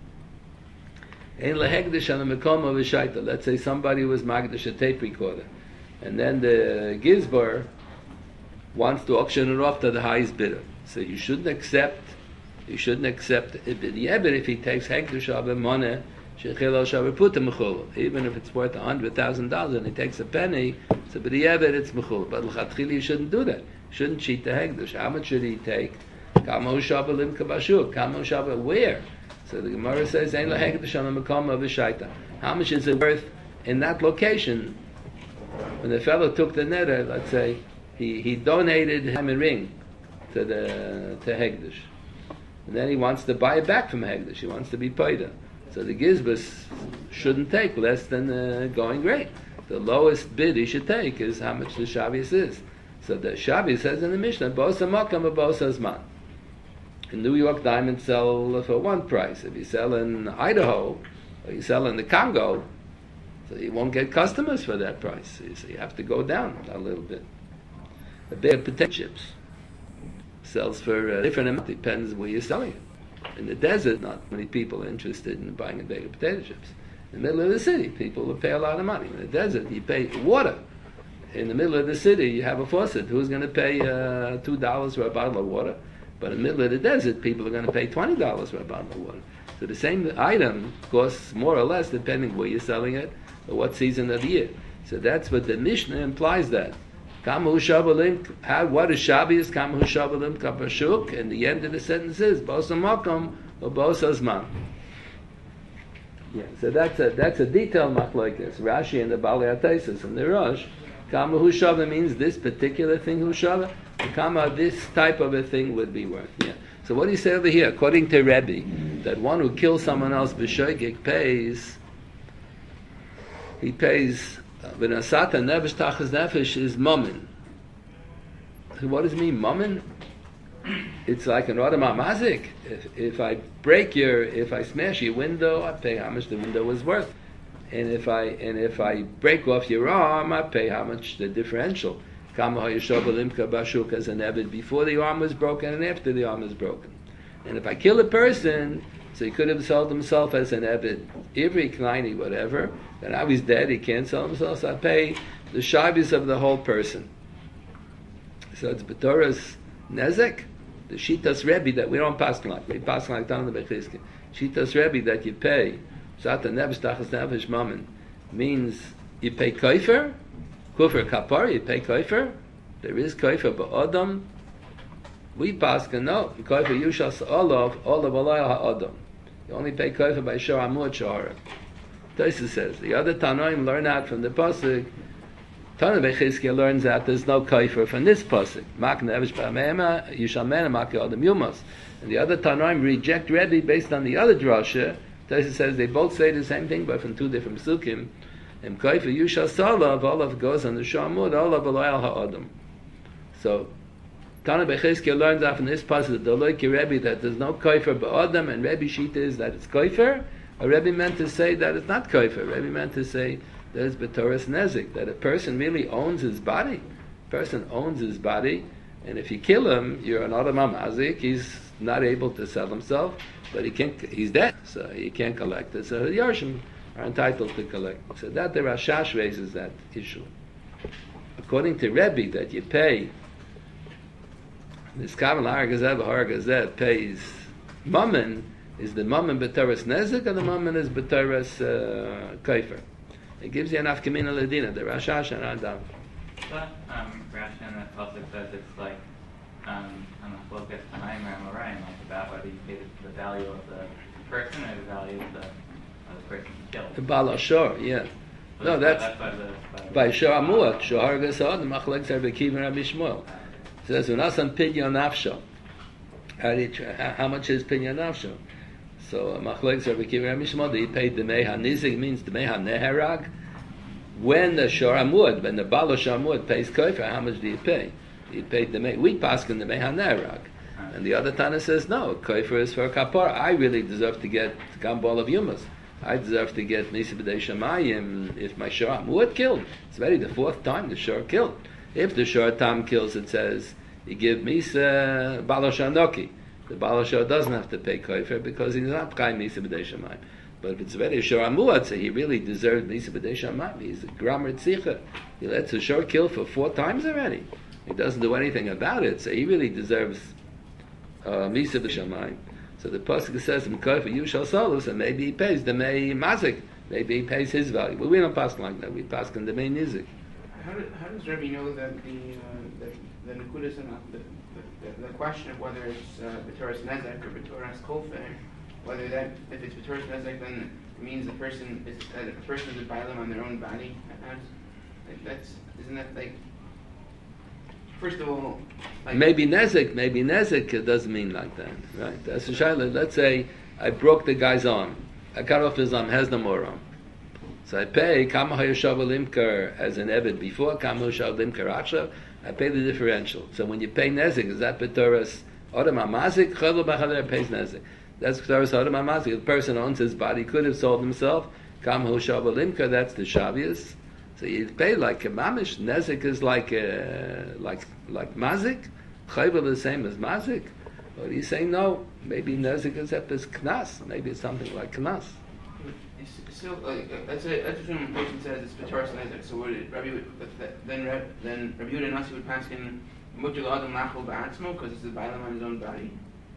Ein lehegdish on the mekom of a shaita. Let's say somebody was magdish a tape recorder, and then the gizbar wants to auction it off to the highest bidder. So you shouldn't accept. You shouldn't accept it. Yeah, but if he takes hegdish of a money, shechel shavar put mechul. Even if it's worth a hundred thousand dollars and he takes a penny, so but yeah, but it's mechul. But l'chatchili you shouldn't do that. You shouldn't cheat the hegdish. How much should he take? Kamo shabalim kabashuk. Kamo shabal where? So the Gemara says, "Ein lahegdish on the makom of a shaita." How much is it worth in that location? When the fellow took the neder, let's say he, he donated him a ring to the to hegdish, and then he wants to buy it back from hegdish. He wants to be paida. So the gizbus shouldn't take less than the going rate. The lowest bid he should take is how much the shabbos is. So the shabbos says in the Mishnah, "Bosa makam or bosa zman." In New York, diamonds sell for one price. If you sell in Idaho, or you sell in the Congo, so you won't get customers for that price. So you have to go down a little bit. A bag of potato chips sells for a different amount. Depends where you're selling it. In the desert, not many people are interested in buying a bag of potato chips. In the middle of the city, people will pay a lot of money. In the desert, you pay water. In the middle of the city, you have a faucet. Who's going to pay uh, two dollars for a bottle of water? But in the middle of the desert, people are going to pay twenty dollars for a bottle of water. So the same item costs more or less depending where you're selling it or what season of the year. So that's what the Mishnah implies that. Kamu shabalim, how, what is Shabbos? Kamu shabalim kapashuk. And the end of the sentence is, Bosa makom or Bosa zman. Yeah, so that's a, that's a detailed machlokes. Rashi and the Balei HaTaisus and the Rosh. Kama hu shava means this particular thing hu shava. Kama this type of a thing would be worth. Yeah. So what do you say over here? According to Rebbe, that one who kills someone else b'shoigig pays. He pays v'nasata nefesh tachas nefesh is mammon. So what does it mean, mammon? It's like an Adama mazik. If if I break your, if I smash your window, I pay how much the window was worth. And if I and if I break off your arm, I pay how much the differential. Kama hayeshobalimka bashuk as an ebed before the arm was broken and after the arm was broken. And if I kill a person, so he could have sold himself as an ebed, ivri kleini whatever. Then now he's dead, he can't sell himself. So I pay the shabbos of the whole person. So it's b'toras nezek, the shitas Rebbe that we don't pass like. We pass like down the Bechizki. Shitas Rebbe that you pay. Zata neves tachas nefesh mammon means you pay koifer, kufr kapar, you pay koifer. There is koifer ba'adam. We pass can no koifer yushas olav olav alay ha'adam. You only pay koifer by shor amud shor. Tosis says the other Tanoim learn out from the pasuk. Tana Bechizkiah learns out there's no koifer from this pasuk. Mak nevesh ba'mema yushamena mak yadam yumas. And the other Tanoim reject Rebbe based on the other drasha. Tosis says they both say the same thing, but from two different psukim. And koifer yusha salav, olav goes on the shamud, olav alayal ha'adam. So Tana Bechizkiah learns out from this pasuk the loiki Rebbe that there's no koifer ba'adam, and Rebbe shita is that it's koifer. Or Rebbe meant to say that it's not koifer. Rebbe meant to say that it's b'toras nezik, that a person really owns his body. A person owns his body, and if you kill him, you're an adam mazik. He's not able to sell himself. But he can't, he's dead, so he can't collect it. So the Yarshim are entitled to collect. So that the Rashash raises that issue. According to Rebbe, that you pay Miskaven Haragazeh, Haragazeh pays Mammon. Is the Mammon B'Teres Nezek or the Mammon is B'Teres uh, Kaifer? It gives you enough Kamina Ladina, the Rashash and Adam. But um, Rashi and that also says it's like um, on the focus behind Ramarayan, like about whether you pay the, the value of the person or the value of the, of the person killed. The Baal Ashur, yeah. So No, that's, that's by the by, by Shor Amuat, Shor Haragazeh, the Machlek Zer B'Kiv and Rabbi Shmuel. It says, Unasan Pidyon Nafsho. How, do you try, how, how much is Pidyon Nafsho? So Machlek Zer B'Kiv and Rabbi Shmuel, he paid the Mei HaNizik, means the Mei HaNeherag. When the Shor Amud, when the Baal Shor Amud pays Koifer, how much do you pay? You paid the Mei. We pass in the Mei HaNeherag. And the other Tana says, no, Koifer is for Kapar. I really deserve to get Gambol of Yumas. I deserve to get Nisi B'dei Shamayim if my Shor Amud killed. It's already the fourth time the Shor killed. If the Shor Tam kills, it says, you give Misa Baal Shor Noki. The Baal Shor doesn't have to pay Koifer because he's not Chaim Nisi B'dei Shamayim. But if it's very Shor Amuad, so he really deserves Misa B'dei Shamayim. He's a Grammar Tzicha. He lets a Shor kill for four times already. He doesn't do anything about it, so he really deserves uh, Misa B'dei Shamayim. So the pasuk says, "M'koifer you shall solus," and maybe he pays the Mei Mazik. Maybe he pays his value. But we don't pass like that. We pass in the Mei Nizik. How, do, how does Rebbe know that the uh, the the Nekudas and the, the, the, the question of whether it's uh, B'toras Nezek or B'toras Kolfe, whether that if it's B'toras Nezek, then it means the person is uh, the person is a Bailam on their own body. That's, like, that's isn't that like first of all like, maybe Nezek, maybe Nezek it doesn't mean like that, right? That's a shayla. Let's say I broke the guy's arm. I cut off his arm. Has no more arm. So I pay Kama Hayashav Limker as an Ebed before Kama Hayashav Limker Akshav. I pay the differential. So when you pay Nezek, is that B'toras Odom HaMazik? Chaylo B'chader pays Nezek. That's B'toras Odom HaMazik. The person owns his body, could have sold himself. Kama Hayashav Limker, that's the Shavias. So you pay like a Mamish. Nezek is like a, like like Mazik. Chaylo the same as Mazik. Or do you say no? Maybe Nezek is at this Knas. Maybe it's something like Knas. So, like, uh, let's say, let's assume a person says it's B'toras Nezek. So, would it, Rabbi would, then Reb, then Rabbi Yehuda Nasi would pass in Mutal Adam Lachol Ba'atzmo because it's the Bailam on his own body.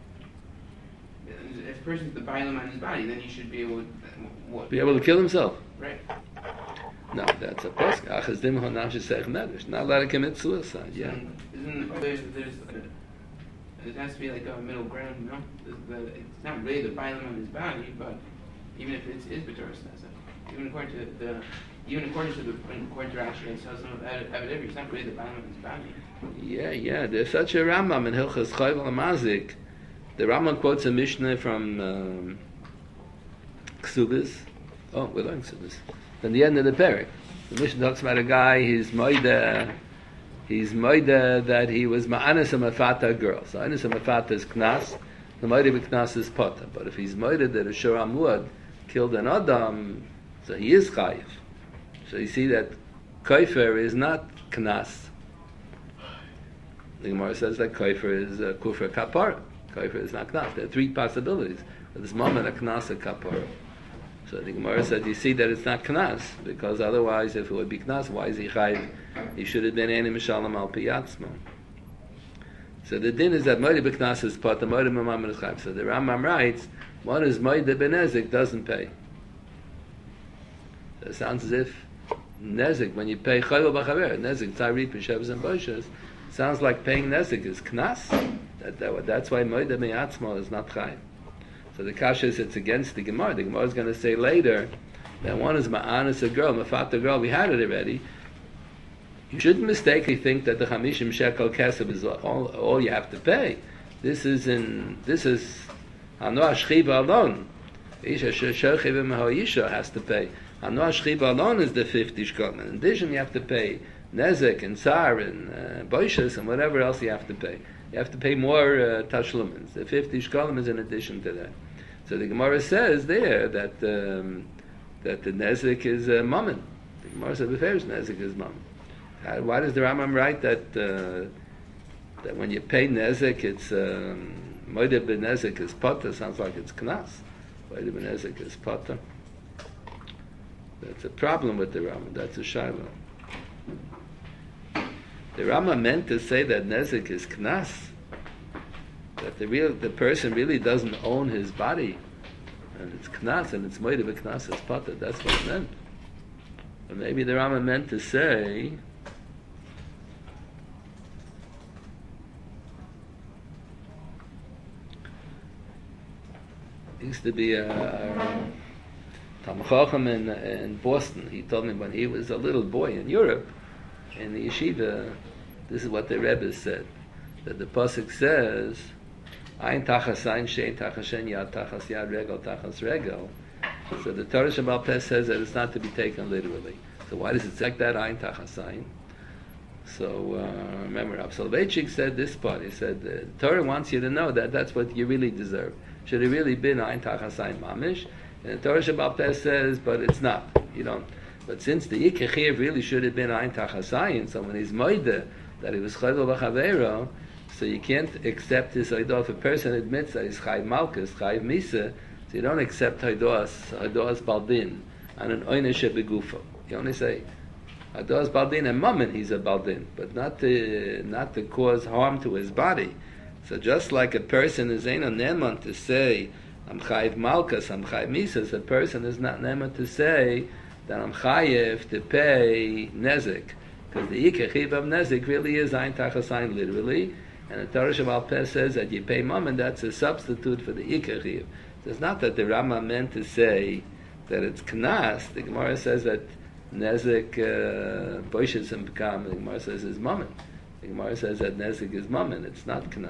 If a person's the Bailam on his body, then he should be able to what? Be able to kill himself. Right. No, that's a post. Achas dim honam shesech nedish. Not allowed to commit suicide. Yeah. Isn't, isn't there's there's a, there has to be like a middle ground, no? The, the, it's not really the Bailam on his body, but even if it is B'toras Nezek, even according to the, even according to the, according to Rashi, it says no Evid it's not really the Bailam on his body. Yeah, yeah. There's such a Rambam in Hilchas Chayv Mazik. The Rambam quotes a Mishnah from um, Ksubis. Oh, we're learning Ksubis. From the end of the parak, the Mishnah talks about a guy. He's moida. He's moida that he was ma'anis a mafata girl. So ma'anis a mafata is knas. The moida b'knas is pota. But if he's moida that a shor amuad killed an adam, so he is chayiv. So you see that koifer is not knas. The Gemara says that koifer is uh, kufra kapara. Koifer is not knas. There are three possibilities. At this moment, a knas a kapara. So the Gemara said, you see that it's not knas, because otherwise, if it would be knas, why is he chayiv? He should have been any mishalom al piyatzma. So the din is that moed b'knas is pot, the moed b'mamad is chayiv. So the Rambam writes, one is moed b'nezik doesn't pay. So it sounds as if nezik, when you pay chayil b'chaver, nezik, tzari, p'shevs, and boshas, sounds like paying nezik is knas. That, that, that's why moed b'yatzma is not chayiv. So the kasha is it's against the Gemara. The Gemara is going to say later that one is ma'anis a girl, mafata girl. We had it already. You shouldn't mistakenly think that the chamishim shekel kesef is all, all you have to pay. This is in this is hano ashchiva alone. Isha shechochiv v'mehoisha has to pay. Hano ashchiva alone is the fifty shkolim. In addition, you have to pay nezek and tsar and uh, boishas and whatever else you have to pay. You have to pay more uh, tashlumins. The fifty shkolim is in addition to that. So the Gemara says there that um, that the nezek is a uh, mammon. The Gemara says the first nezek is mammon. How, why does the Rambam write that uh, that when you pay nezek, it's moed ben nezek is potter? Sounds like it's knas. Moed ben nezek is potter. That's a problem with the Rambam. That's a shiloh. The Rambam meant to say that nezek is knas. that the real the person really doesn't own his body, and it's knas and it's moed b'knas it's potter. That's what it meant. But maybe the Rama meant to say. Used to be a, a Talmid Chacham in, in Boston. He told me when he was a little boy in Europe, in the yeshiva, this is what the Rebbe said, that the pasuk says, "Ein tachas ein, shein tachas shein, yad tachas yad, regel tachas regel." So the Torah Shabbat Peh says that it's not to be taken literally. So why does it say like that, ein tachas ein? So uh, remember, Rav Soloveitchik said this part. He said the Torah wants you to know that that's what you really deserve. Should have really been ein tachas ein mamish, and the Torah Shabbat Peh says, but it's not. You don't. But since the Ikar Chiyuv really should have been ein tachas ein, so when he's moide that he was chayvel b'chavero, so you can't accept his haidah. If a person admits that he's chayiv malchus, chayiv misa, so you don't accept haidah haidah baldin and an oine shebegufo. You only say haidah baldin and mammon he's a baldin, but not to not to cause harm to his body. So just like a person is ain't a neman to say I'm chayiv malchus, I'm chayiv misa, so a person is not neman to say that I'm chayiv to pay nezik, because the ikar chiyuv of nezik really is ein tachas ein literally, and the Torah Shabbat Peh says that you pay mammon, that's a substitute for the ikar chiyuv. So it's not that the Rama meant to say that it's knas. The Gemara says that nezik boishes and bekam. The Gemara says is mammon. The Gemara says that nezik is mammon. It's not knas.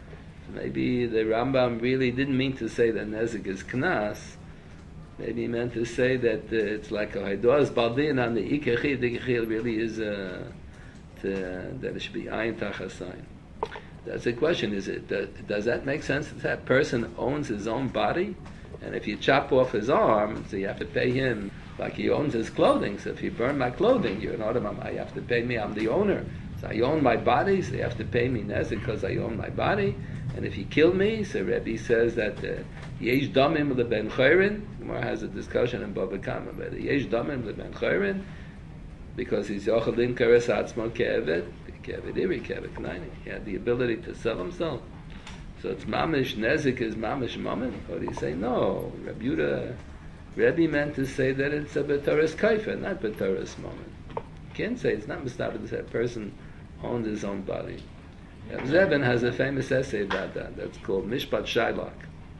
So maybe the Rambam really didn't mean to say that nezik is knas. Maybe he meant to say that uh, it's like a haidos baldin on the ikar chiyuv. The ikar chiyuv really is uh, to, that it should be ayin tachas ayin. That's the question. Is it does, does that make sense? That that person owns his own body, and if you chop off his arm, so you have to pay him like he owns his clothing. So if you burn my clothing, you're an Odom. You have to pay me. I'm the owner. So I own my body. So you have to pay me nezik because I own my body. And if you kill me, so Rebbe says that yesh damim leben chayrin. Gemara has a discussion in Bava Kama about it. Yesh damim leben chayrin, because he's yochel din kares atzmo ke'eved, ke'eved iri, ke'eved k'naini. He had the ability to sell himself. So it's mamish nezik is mamish mammon. Or do you say no? Rabbi Yehuda, Rebbe meant to say that it's a b'toras kaifa, not b'toras mammon. You can't say it's not mistaken that a person owns his own body. Zevin has a famous essay about that. That's called Mishpat Shailak.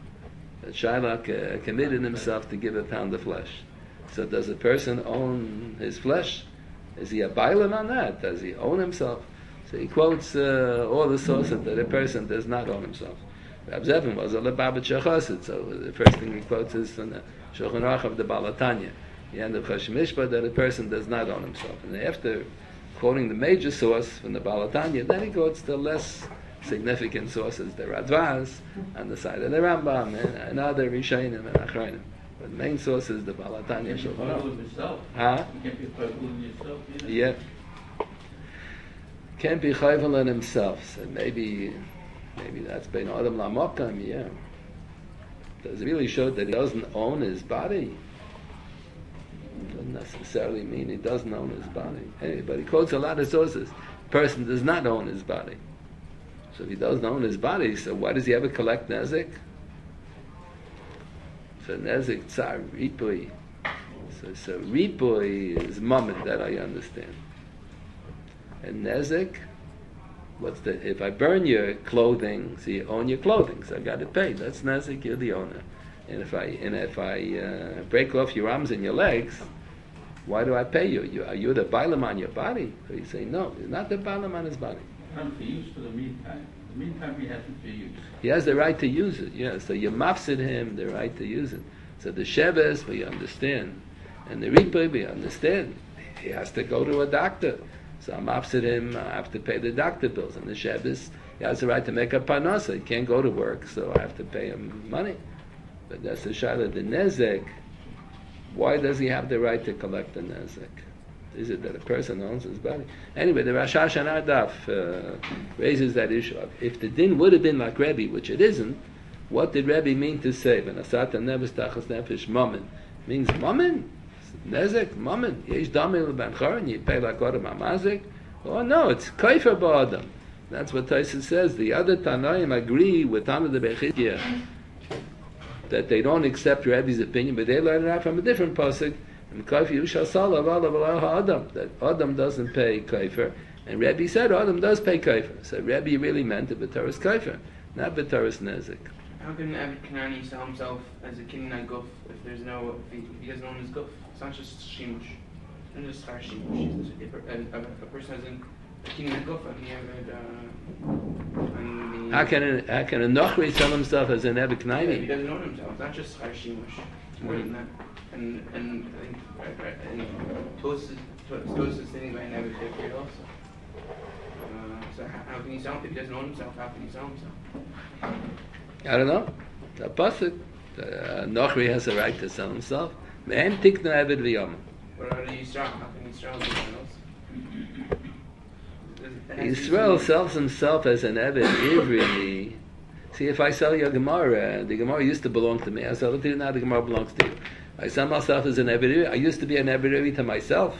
That Shailak uh, committed himself to give a pound of flesh. So does a person own his flesh? Is he a bailam on that? Does he own himself? So he quotes uh, all the sources that a person does not own himself. Rab Zevin was a Lebabat Shechosid, so the first thing he quotes is from the Shulchan Aruch of the Balatanya. The end of Chashem Mishpat, that a person does not own himself. And after quoting the major source from the Balatanya, then he quotes the less significant sources, the Radvaz, on the side of the Rambam, and, and other Rishonim and Achrayim. But the main source is the Balatanya. You can't be chayvul Huh? You can't be chayvul in yourself. Yeah. Can't be chayvul in himself. So maybe, maybe that's bein Adam Lamokam, yeah. Does it really show that he doesn't own his body? Doesn't necessarily mean he doesn't own his body. Hey, but he quotes a lot of sources. Person does not own his body. So if he doesn't own his body, so why does he ever collect nezik? So nezik tsar ripui. So, so ripui is moment that I understand. And nezik, what's the? If I burn your clothing, so you own your clothing, so I got to pay. That's nezik. You're the owner. And if I and if I uh, break off your arms and your legs, why do I pay you? you are you the bailam on your body? So you say no, he's not the bailam on his body. And for use for the meantime. The meantime he has it for use. He has the right to use it. Yeah. So you mafsid him the right to use it. So the sheves, we understand, and the ripah, we understand. He has to go to a doctor. So I'm mafsid him. I have to pay the doctor bills, and the sheves, he has the right to make a parnasa. He can't go to work, so I have to pay him money. But that's the shaila, the nezek. Why does he have the right to collect the nezek? Is it that a person owns his body? Anyway, the Rosh Hashanah Daf uh, raises that issue. If the din would have been like Rebbe, which it isn't, what did Rebbe mean to say? V'nasata neves tachas nefesh mammon. Means mammon? Nezek? Mammon? Yesh damim l'ben chorin? You pay like Odom HaMazik? Oh no, it's kaifer ba'adam. That's what Taisa says. The other Tanaim agree with Tana the Bechidya that they don't accept Rabbi's opinion, but they learn it out from a different pasuk. That Adam doesn't pay kaifer, and Rabbi said Adam does pay kaifer. So Rabbi really meant the B'taras kaifer, not B'taras nezik. How can Abed Kanani sell himself as a Kinyan Guf if there's no, if he, if he doesn't own his Guf? It's not just Shimush. It's not just Char Shimush. If a, a, a person has a Kinyan Guf and he Abed, uh, and the... How can a, how can a Nochri sell himself as an Abed Yeah, he Knayni? doesn't own himself. It's not just Char Shimush. It's more than that. And, and I think, right, right, and Tosis, Tosis is sitting by an Abed Kefir also. Uh, so how, how can he sell, if he doesn't own himself, how can he sell himself? I don't know. The pasuk, uh, Nochri has a right to sell himself. Me'em tiknu Abed v'yom. What about Yisrael? How can Yisrael do something else? Yisrael sells himself as an Abed Ivri. See, if I sell you a Gemara, the Gemara used to belong to me. I sell it to you, now the Gemara belongs to you. I sell myself as an Abed Ivri. I used to be an Abed Ivri to myself.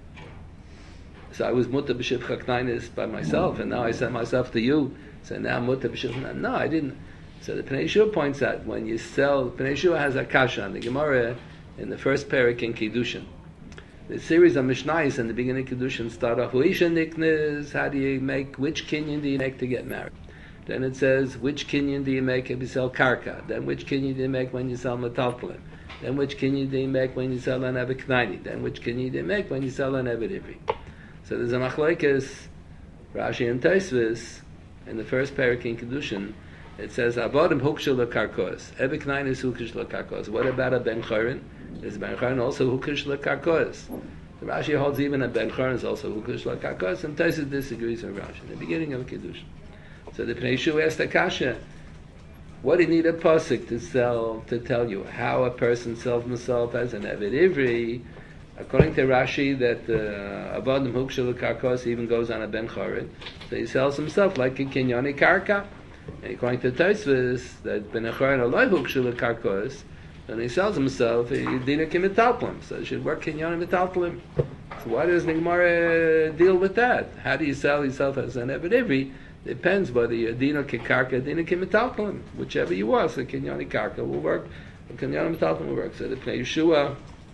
So I was Mutter B'Shivcha Knainis by myself, and now I sell myself to you. So now I'm Mutter B'Shivcha. No, I didn't. So the Pnei Yeshua points out, when you sell, Pnei Yeshua has a kasha on the Gemara in the first parak in Kiddushin. The series of Mishnayos in the beginning of Kiddushin start off, Uisha Niknes, how do you make, which kinyan do you make to get married? Then it says, which kinyan do you make if you sell karka? Then which kinyan do you make when you sell metaltalim? Then which kinyan do you make when you sell an Abed Knayni? Then which kinyan do you make when you sell an Abed Ivri? So there's a machlokes, Rashi and Tosfos, in the first parak in Kiddushin. It says, Avodim hukshel lekarkos. Ebed Knayni is hukish lekarkos. What about a Ben Chorin? Is Ben Chorin also hukish lekarkos? The Rashi holds even a Ben Chorin is also hukish lekarkos, and Tosfos disagrees with Rashi in the beginning of Kiddushin. So the Pnei Yeshua asked the kasha, what do you need a pasuk to sell, to tell you how a person sells himself as an Eved Ivri? According to Rashi, that Avodim hukshel lekarkos even goes on a Ben Chorin. So he sells himself like a Kinyani Karka. And according to Tosfos, that Ben Chorin aloi hukshel lekarkos, and he sells himself, he dina kimitalplim. So he should work Kinyani mitalplim. So why does the Gemara deal with that? How do you sell yourself as an Eved Ivri? Depends whether you're dina kikarka, dina kimitalplim. Whichever you are, so Kinyani Karka will work, Kinyani mitalplim will work. So the Pnei Yeshua,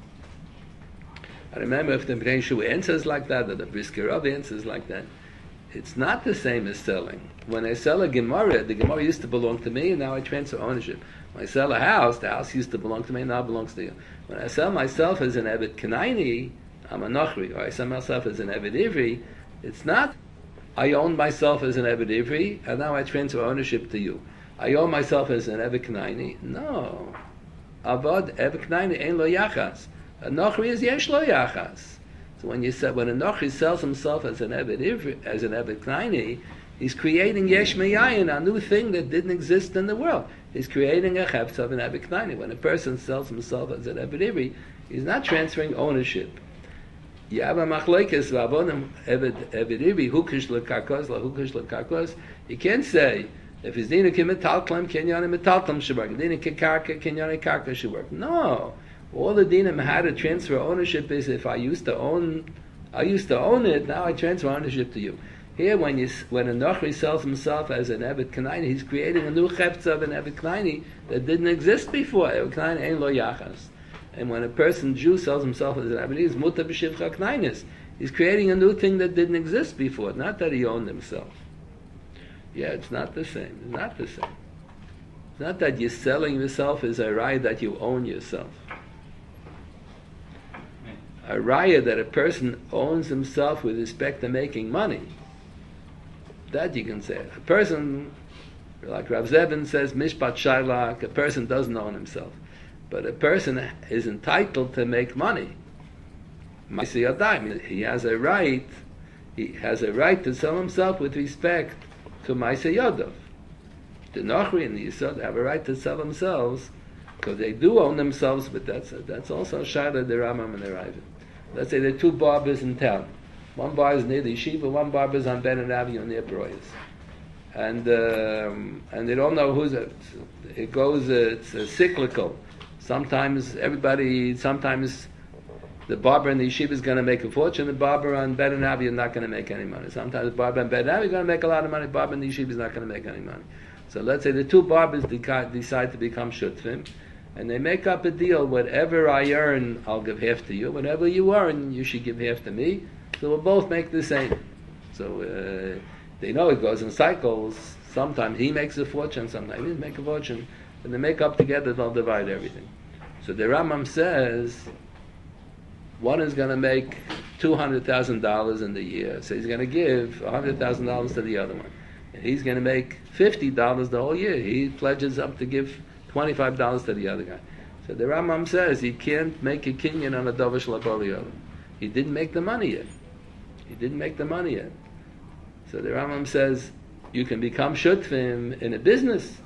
I remember if the Pnei Yeshua answers like that, or the Brisker Rav answers like that, it's not the same as selling. When I sell a Gemara, the Gemara used to belong to me, and now I transfer ownership. When I sell a house, the house used to belong to me, and now it belongs to you. When I sell myself as an Eved Knayni, I'm a Nochri, or I sell myself as an Eved Ivri, it's not, I own myself as an Eved Ivri, and now I transfer ownership to you. I own myself as an Eved Knayni. No. Avad Eved Knayni ein lo yachas. A Nochri is yesh lo yachas. So when you say, when a Nochri sells himself as an Eved Ivri, as an Eved Knayni, he's creating yesh meyayin, a new thing that didn't exist in the world. He's creating a chepz of an Eved Knayni. When a person sells himself as an Eved Ivri, he's not transferring ownership. You have a machlokes v'avodim Eved Ivri hukish lekarkos la hukish lekarkos. You can't say if he's dina kimitalklam kenyani mitalklam should work, dina kikarka kenyani karka should work. No. All the dinim how to transfer ownership is if I used to own, I used to own it. Now I transfer ownership to you. Here, when you when a Nochri sells himself as an Eved Knayni, he's creating a new cheptz of an Eved Knayni that didn't exist before. Eved Knayni ein lo yachas. And when a person Jew sells himself as an Eved, he's mutar b'shivcha knaynis. He's creating a new thing that didn't exist before. Not that he owned himself. Yeah, it's not the same. It's not the same. It's not that you're selling yourself as a right that you own yourself. A raya that a person owns himself with respect to making money, that you can say. A person, like Rav Zevin says, Mishpat Shailak, a person doesn't own himself. But a person is entitled to make money. He has a right, he has a right to sell himself with respect to Maaseh Yadav. The Nochri and the Yisod have a right to sell themselves because they do own themselves, but that's that's also Shaila, the Rambam, and the Ravid. Let's say there are two barbers in town. One bar is near the yeshiva, one barber is on Ben and Avenue near Broyes. And um, and they don't know who's it. It goes, uh, it's uh, cyclical. Sometimes everybody, sometimes the barber in the yeshiva is going to make a fortune. The barber on Bet and Avi is not going to make any money. Sometimes the barber on Bet and Avi is going to make a lot of money. The barber in the yeshiva is not going to make any money. So let's say the two barbers deca- decide to become shutfim, and they make up a deal. Whatever I earn, I'll give half to you. Whatever you earn, you should give half to me. So we'll both make the same. So uh, they know it goes in cycles. Sometimes he makes a fortune, sometimes he makes a fortune. And they make up together, they'll divide everything. So the Rambam says, one is going to make two hundred thousand dollars in the year. So he's going to give one hundred thousand dollars to the other one. And he's going to make fifty dollars the whole year. He pledges up to give twenty-five dollars to the other guy. So the Rambam says he can't make a kinyan on a dovish laboriyot. He didn't make the money yet. He didn't make the money yet. So the Rambam says, you can become shutfim in a business.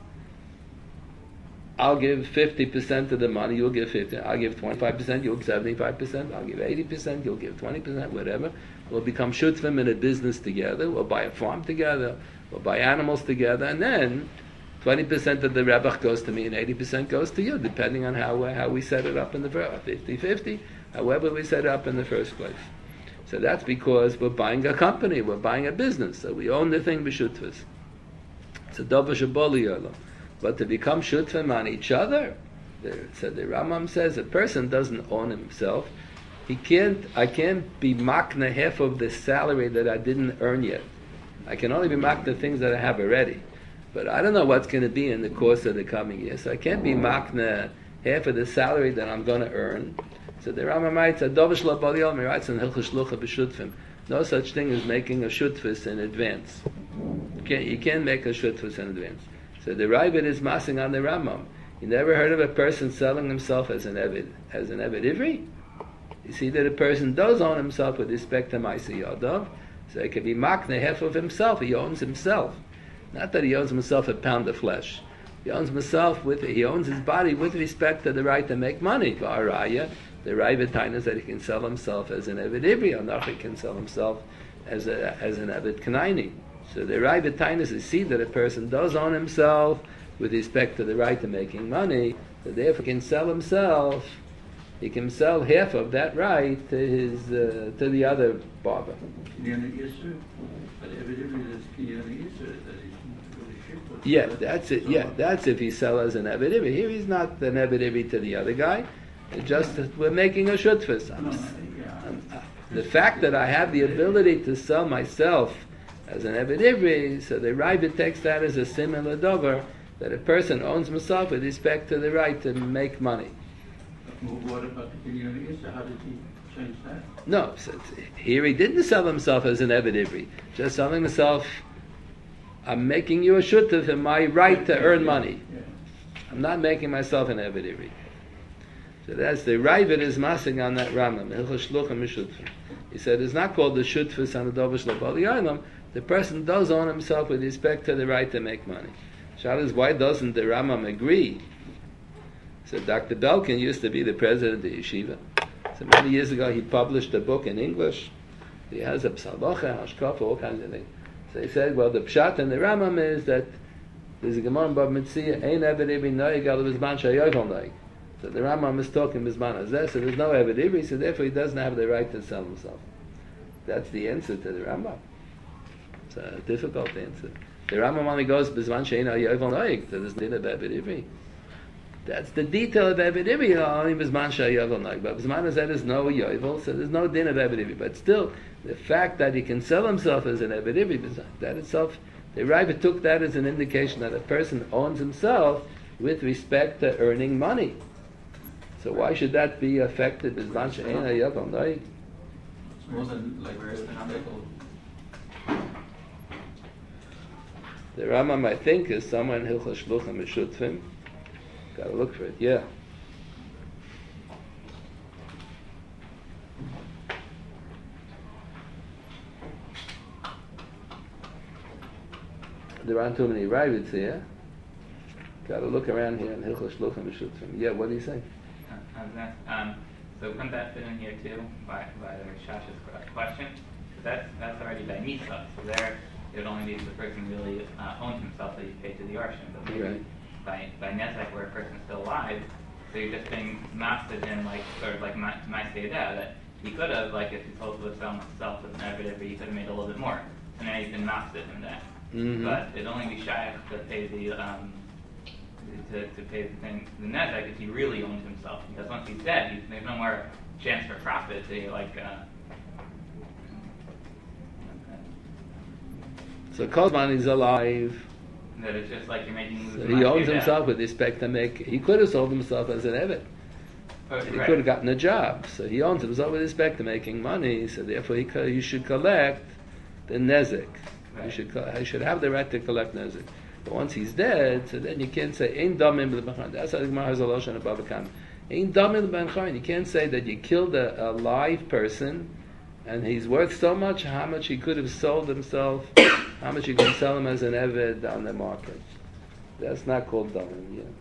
I'll give fifty percent of the money, you'll give fifty. I'll give twenty-five percent, you'll give seventy-five percent. I'll give eighty percent, you'll give twenty percent, whatever. We'll become shutfim in a business together. We'll buy a farm together. We'll buy animals together. And then twenty percent of the rebach goes to me and eighty percent goes to you, depending on how, uh, how we set it up in the first, fifty-fifty, however we set it up in the first place. So that's because we're buying a company, we're buying a business. So we own the thing b'shutfis. It's a davar shaboli yolam. But to become shutfim on each other, the, so the Rambam says a person doesn't own himself. He can't. I can't be makna half of the salary that I didn't earn yet. I can only be makna things that I have already. But I don't know what's going to be in the course of the coming year, so I can't be makna half of the salary that I'm going to earn. So the Rambam writes, "Adovish lo bali yom," he writes in Hilchos Shlucha b'shutfim. No such thing as making a shutfis in advance. You can't, you can't make a shutfis in advance. So the Ravid is massing on the Rambam. You never heard of a person selling himself as an Eved, as an Eved Ivri? You see that a person does own himself with respect to Maisi Yodov, so it can be makna half of himself. He owns himself. Not that he owns himself a pound of flesh. He owns himself with, he owns his body with respect to the right to make money. V'araya, the Ravid is that he can sell himself as an Eved Ivri, or not he can sell himself as a, as an Eved Kanaini. So the Ravid Tainus is see that a person does own himself with respect to the right to making money, so therefore he can sell himself, he can sell half of that right to his uh, to the other barber. Yeah, that's it. Yeah, that's if he sells as an Eved Ivri. Here he's not an Eved Ivri to the other guy. It's just that we're making a shutfis. Uh, the fact that I have the ability to sell myself as an Eved Ivri, so the Ravid takes that as a similar dover, that a person owns himself with respect to the right to make money. What about the Kinyan Yisra? How did he change that? No, so here he didn't sell himself as an Eved Ivri, just selling himself, I'm making you a shutuf in my right to earn money. I'm not making myself an Eved Ivri. So that's the Ravid is massing on that Rambam. He said it's not called the shutfus on the dovish labali yolam. The person does own himself with respect to the right to make money. Shal is, why doesn't the Rambam agree? So Doctor Belkin used to be the president of the yeshiva. So many years ago he published a book in English. He has a psalmocha, hashkafa, all kinds of things. So he said, well, the pshat in the Rambam is that there's a Gemara in Bava Metzia, ein Eved Ivri noig al b'zman she'yovel noig. So the Rambam is talking b'zman hazeh, so there's no Eved Ivri, so therefore he doesn't have the right to sell himself. That's the answer to the Rambam. It's a difficult answer. The Rambam only goes b'zman she'eino yovel noig, so there's no Eved Ivri. That's the detail of Eved Ivri, only b'zman she'yovel noig. But b'zman hazeh there's no yovel, so there's no din of Eved Ivri. But still, the fact that he can sell himself as an Eved Ivri, that itself, the Rava took that as an indication that a person owns himself with respect to earning money. So why should that be affected? B'zman she'eino yovel noig. It's more than like where's the number? The Rambam, I think, is somewhere in Hilchos Shluchim Meshutfim. Gotta look for it, yeah. There aren't too many Ravids here. Gotta look around here in Hilchos Shluchim Meshutfim. Yeah, what do you think? Uh, I was gonna, um, so couldn't that fit in here too, by, by the Shash's question? Because that's, that's already by Misa, so there it would only be if the person really uh, owns himself that you pay to the Arshin. But maybe Right. by, by Nezek, where a person's still alive, So you're just being mastered in like sort of like my my state out that he could have, like if he told to sell himself as an evidence, he could have made a little bit more. So now he's been mastered in that. Mhm. But it'd only be shy to pay the um to, to pay the thing the nezek if he really owned himself. Because once he's dead, he's, there's no more chance for profit to like uh So Kozman is alive. that it's just like you're making So lose he money owns to himself with respect to make. He could have sold himself as an evet. death. He Right. could have gotten a job. So he owns himself with respect to making money. So therefore, he co- you should collect the nezek. You Right. should co- he should have the right to collect nezek. But once he's dead, so then you can't say ein damim l'benchan. That's how the Gemara has a lotion above a kam. Ein damim l'benchan. You can't say that you killed a, a live person, and he's worth so much. How much he could have sold himself? How much you can sell him as an eved on the market? That's not called damim. Yeah.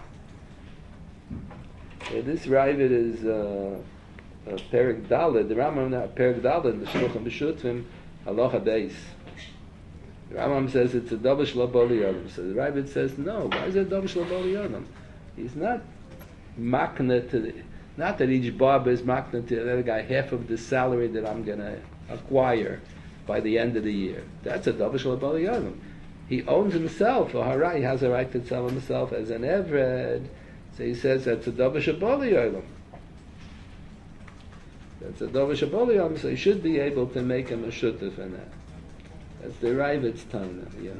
Yeah, this Ravid is uh, uh, Perik Daled. The Rambam now Perik Daled. The Shulchan B'Shutvim Halacha Beis. The Rambam says it's a double shlaboli yodam. So the Ravid says no. Why is it a double shlaboli yodam? He's not makna to the, not that each barber is makna to the other guy half of the salary that I'm going to acquire by the end of the year. That's a double shlaboli yodam. He owns himself, or hara, he has a right to sell himself as an eved. So he says that's a double shaboli yodam. That's a double shaboli yodam. So he should be able to make him a shutuf in that. That's the Ravid's Tana. Yeah.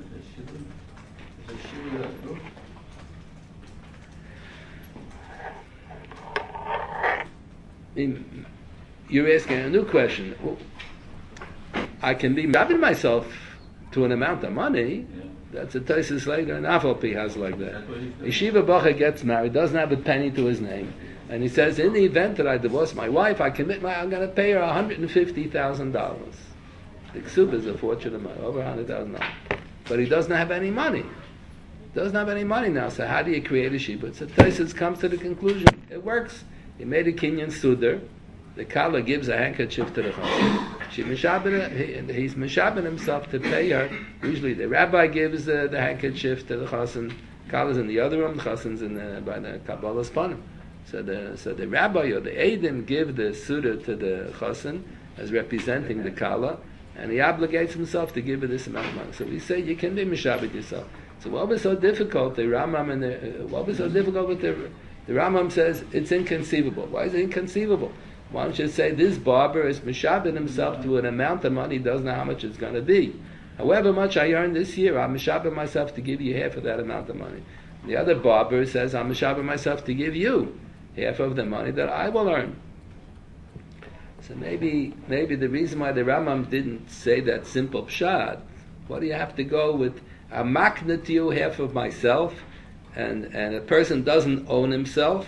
In- You're asking a new question. I can be mapping myself to an amount of money. Yeah. That's a Taisus later, and Afalpi has like that. That's what he said. Yeshiva Bacha gets married, doesn't have a penny to his name, and he says, in the event that I divorce my wife, I commit my, I'm going to pay her one hundred fifty thousand dollars. The ksuba is a fortune of money, over one hundred thousand dollars. But he doesn't have any money. Doesn't have any money now, so how do you create a shibud? So Taisus comes to the conclusion, it works. He made a kinyan sudar. The kala gives a handkerchief to the chassan. She mishabin, he, he's mishabin himself to pay her. Usually the rabbi gives uh, the handkerchief to the chassan. Kala's in the other room, the chassan's in the, by the Kabbalah's panim. So the so the rabbi or the Eidim give the sudar to the chassan as representing the kala, and he obligates himself to give her this amount of money. So we say you can be mishabit yourself. So what was so difficult? The Rambam and the uh, what was so difficult with the the Rambam says it's inconceivable. Why is it inconceivable? Why don't you say this barber is mishabit himself to an amount of money he doesn't know how much it's going to be. However much I earn this year, I'm mishabit myself to give you half of that amount of money. The other barber says I'm mishabit myself to give you half of the money that I will earn. So maybe maybe the reason why the Rambam didn't say that simple pshat, what do you have to go with a makna to you half of myself, and and a person doesn't own himself,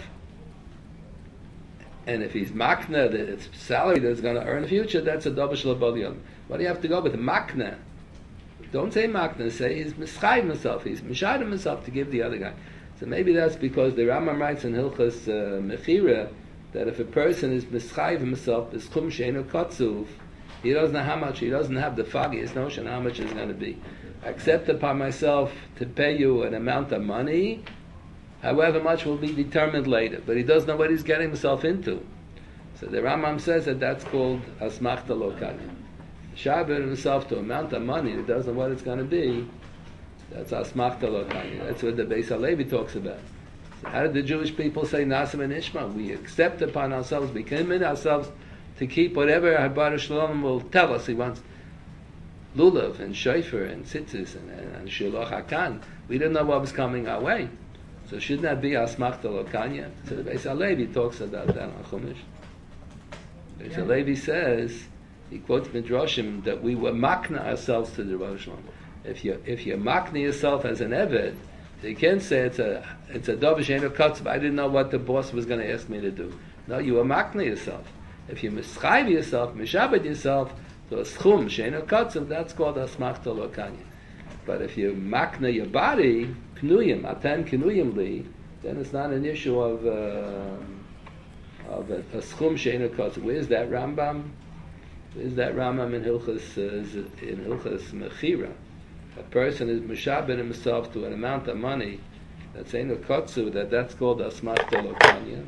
and if he's makna, the salary that he's going to earn in the future, that's a double shalabolion. What do you have to go with makna? Don't say makna, say he's mischayim himself, he's mishayim himself to give the other guy. So maybe that's because the Rambam writes in Hilchas uh, Mechira that if a person is mischayim himself, b'schum she'enu kotzuv, he doesn't know how much, he doesn't have the foggiest notion how much it's going to be. I accept upon myself to pay you an amount of money, however much will be determined later. But he doesn't know what he's getting himself into. So the Rambam says that that's called asmachta lokanya. Shabbat himself to amount of money that doesn't know what it's going to be, that's asmachta lokanya. That's what the Beis HaLevi talks about. So how did the Jewish people say Nasim and Ishma? We accept upon ourselves, we commit ourselves to keep whatever Habbar Shalom will tell us. He wants lulav and shofar and tzitzis and, and, and shiloh hakan. We didn't know what was coming our way. So shouldn't that be asmachta lokanya? So the Beis HaLevi talks about that on Chumash. Beis HaLevi says, he quotes Midrashim, that we were makna ourselves to the Rosh Hashanah. If you if you makna yourself as an eved, so you can't say it's a it's a davar she'einu kotzuv. I didn't know what the boss was going to ask me to do. No, you were makna yourself. If you mischayv yourself, mishabed yourself, so a schum she'einu kotzuv, that's called asmachta lokanya. But if you makna your body, knuyim, atan knuyim li, then it's not an issue of uh, of a, a schum she'einu kotzuv. Where's that Rambam? Where's that Rambam in Hilchas uh, in Hilchas Mechira? A person is mishabed himself to an amount of money That's Eino Kotsu, that that's called Asmachta Lokanya.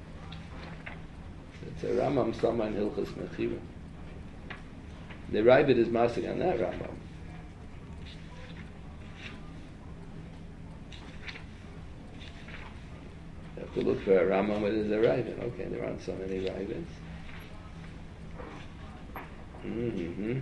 It's a Rambam Sama in Hilchas Mechira. The Ravid is Masig on that Rambam. You have to look for a Rambam where there's a Ravid. Okay, there aren't so many Ravids. Mm-hmm.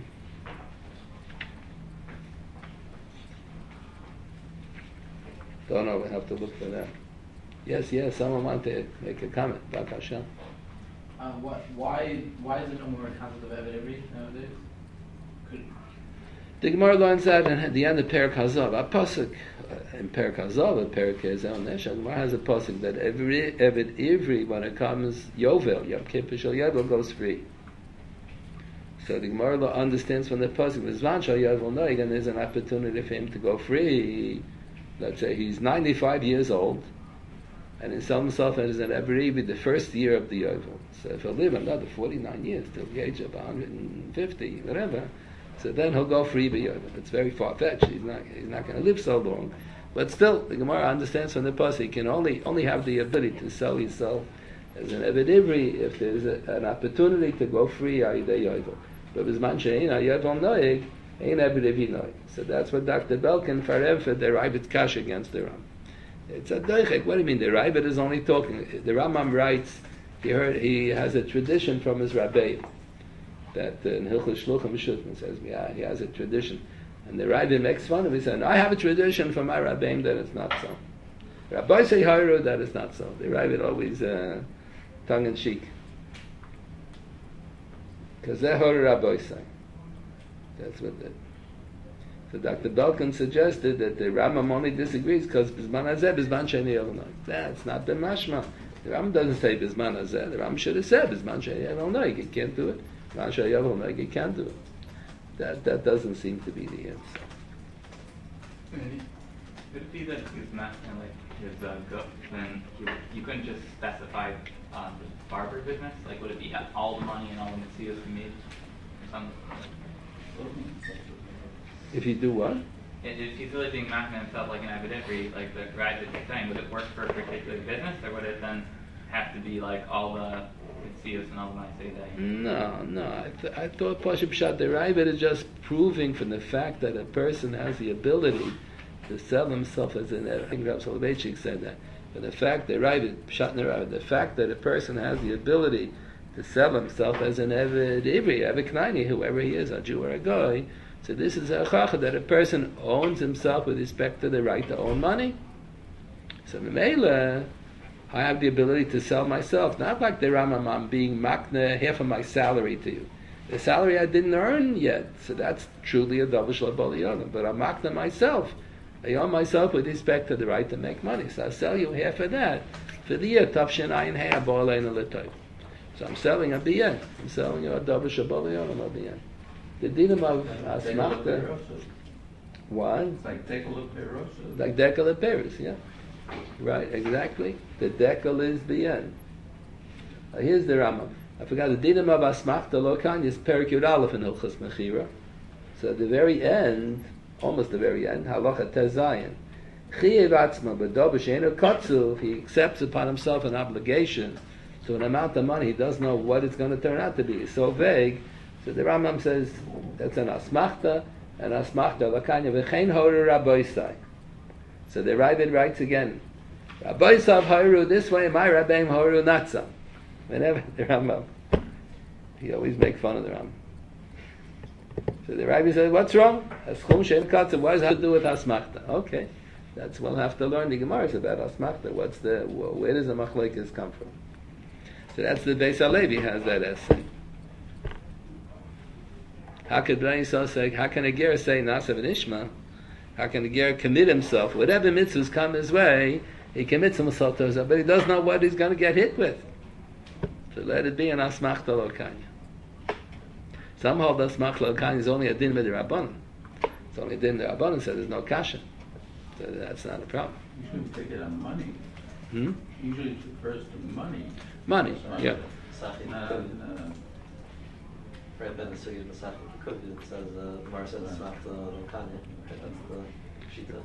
Don't know, we have to look for that. Yes, yes, someone wanted to make a comment. Bakasha. Uh, what? Why? Why is it no more a concept of evidence nowadays? Could The Gemara learns that at the end of Perek Hazav. A pasuk uh, in Perek Hazav, a Perek Ezel Nesha. Gemara has a pasuk that every Eved Ivri, when it comes Yovel, Yom Kippur Shel Yovel, goes free. So the Gemara understands from the pasuk V'zvan Shel Yovel Noig, and there's an opportunity for him to go free. Let's say he's ninety-five years old, and he sells himself as an Eved the first year of the Yovel. So if he'll live another forty-nine years till the age of one hundred fifty, whatever. So then he'll go free b'yovel. It's very far-fetched. He's not. He's not going to live so long. But still, the Gemara understands from the pasuk he can only only have the ability to sell himself as an eved ivri if there's a, an opportunity to go free ayidei yovel. But b'zman she'ein yovel noig, ein eved ivri noig. So that's what Doctor Belkin farev for the Ravid Kash against the Ram. It's a doichek. What do you mean? The Ravid is only talking. The Rambam writes. He heard. He has a tradition from his Rabbi. That uh, in Hilchos Shluchim Meshutman says, yeah, he has a tradition. And the Rabbi makes fun of him. He said, I have a tradition from my Rabbeim that it's not so. Rabbi say Hayru, that is not so. The Rabbi always uh, tongue-in-cheek. Because they're Hayru Rabbi say. That's what the... So Doctor Belkin suggested that the Rambam only disagrees because Bizman Hazeh, Bizman Sheni Elonai. That's not the mashma. The Rambam doesn't say Bizman Hazeh. The Rambam should have said Bizman Sheni Elonai. You can't do it. You can't do it. That that doesn't seem to be the answer. Would it be that he's not kind of like his uh, goat, then you, you couldn't just specify uh, the barber business? Like, would it be all the money and all the mitzvahs we made or something? If you do what? If if he's really being machna himself like an evidentry, like the Raj is saying, would it work for a particular business, or would it then have to be like all the mitzvahs and all the mitzvahs? No, no. I, th- I thought Pashup Pshat the Ravid is just proving from the fact that a person has the ability to sell himself as an. I think Rav Soloveitchik said that. But the fact that Ravid Pshat the Ravid, the fact that a person has the ability to sell himself as an Eved Ivri, Eved Knaini, whoever he is, a Jew or a Goy. So this is a chacha that a person owns himself with respect to the right to own money. So Memela, I have the ability to sell myself, not like the Rambam, I'm being makna half of my salary to you. The salary I didn't earn yet, so that's truly a double shalabal. But I'm makna myself. I own myself with respect to the right to make money. So I'll sell you half of that for the year tafshin ayin hei abolein l'toy. So I'm selling a biyen. I'm selling you a double shalabal a biyen. The dinam of asmachta. What? It's like decal peros. Like decal peros, yeah. Right, exactly. The decal is the end. Uh, here's the Rambam. I forgot the dinam of asmachta lokan is Perek Yud Aleph in Hilchos Mechira. So at the very end, almost the very end, halacha tezayin. Chiyev atzma b'do b'sheinu kotzu. He accepts upon himself an obligation to an amount of money. He doesn't know what it's going to turn out to be. It's so vague. So the Rambam says that's an asmachta, an asmachta lakanya v'chein horu rabboisai. So the Ravid writes again, rabboisav horu this way, my rabbeim horu not so. Whenever the Rambam, he always makes fun of the Rambam. So the Ravid says, what's wrong? Aschum shem katsa. What does it have to do with asmachta? Okay, that's we'll have to learn the Gemaras about asmachta. What's the where does the machlekes come from? So that's the Beis Halevi has that essay. How could Bnei Yisrael say? How can a ger say Nasav and Ishma? How can a ger commit himself? Whatever mitzvahs come his way, he commits himself to himself, but he doesn't know what he's going to get hit with. So let it be an asmachta lokanya. Some hold asmachta lokanya is only a din with the rabbanon. It's only a din the rabbanon says there's no kasha. So that's not a problem. Usually we take it on money. Hmm? Usually it refers to money. Money, So, yeah. Masachik Not Kukid. in, uh, Right, then the Sugi of Masachik Kukid, it says, uh, Mar says it's not the Kanye. Right, that's the Shita.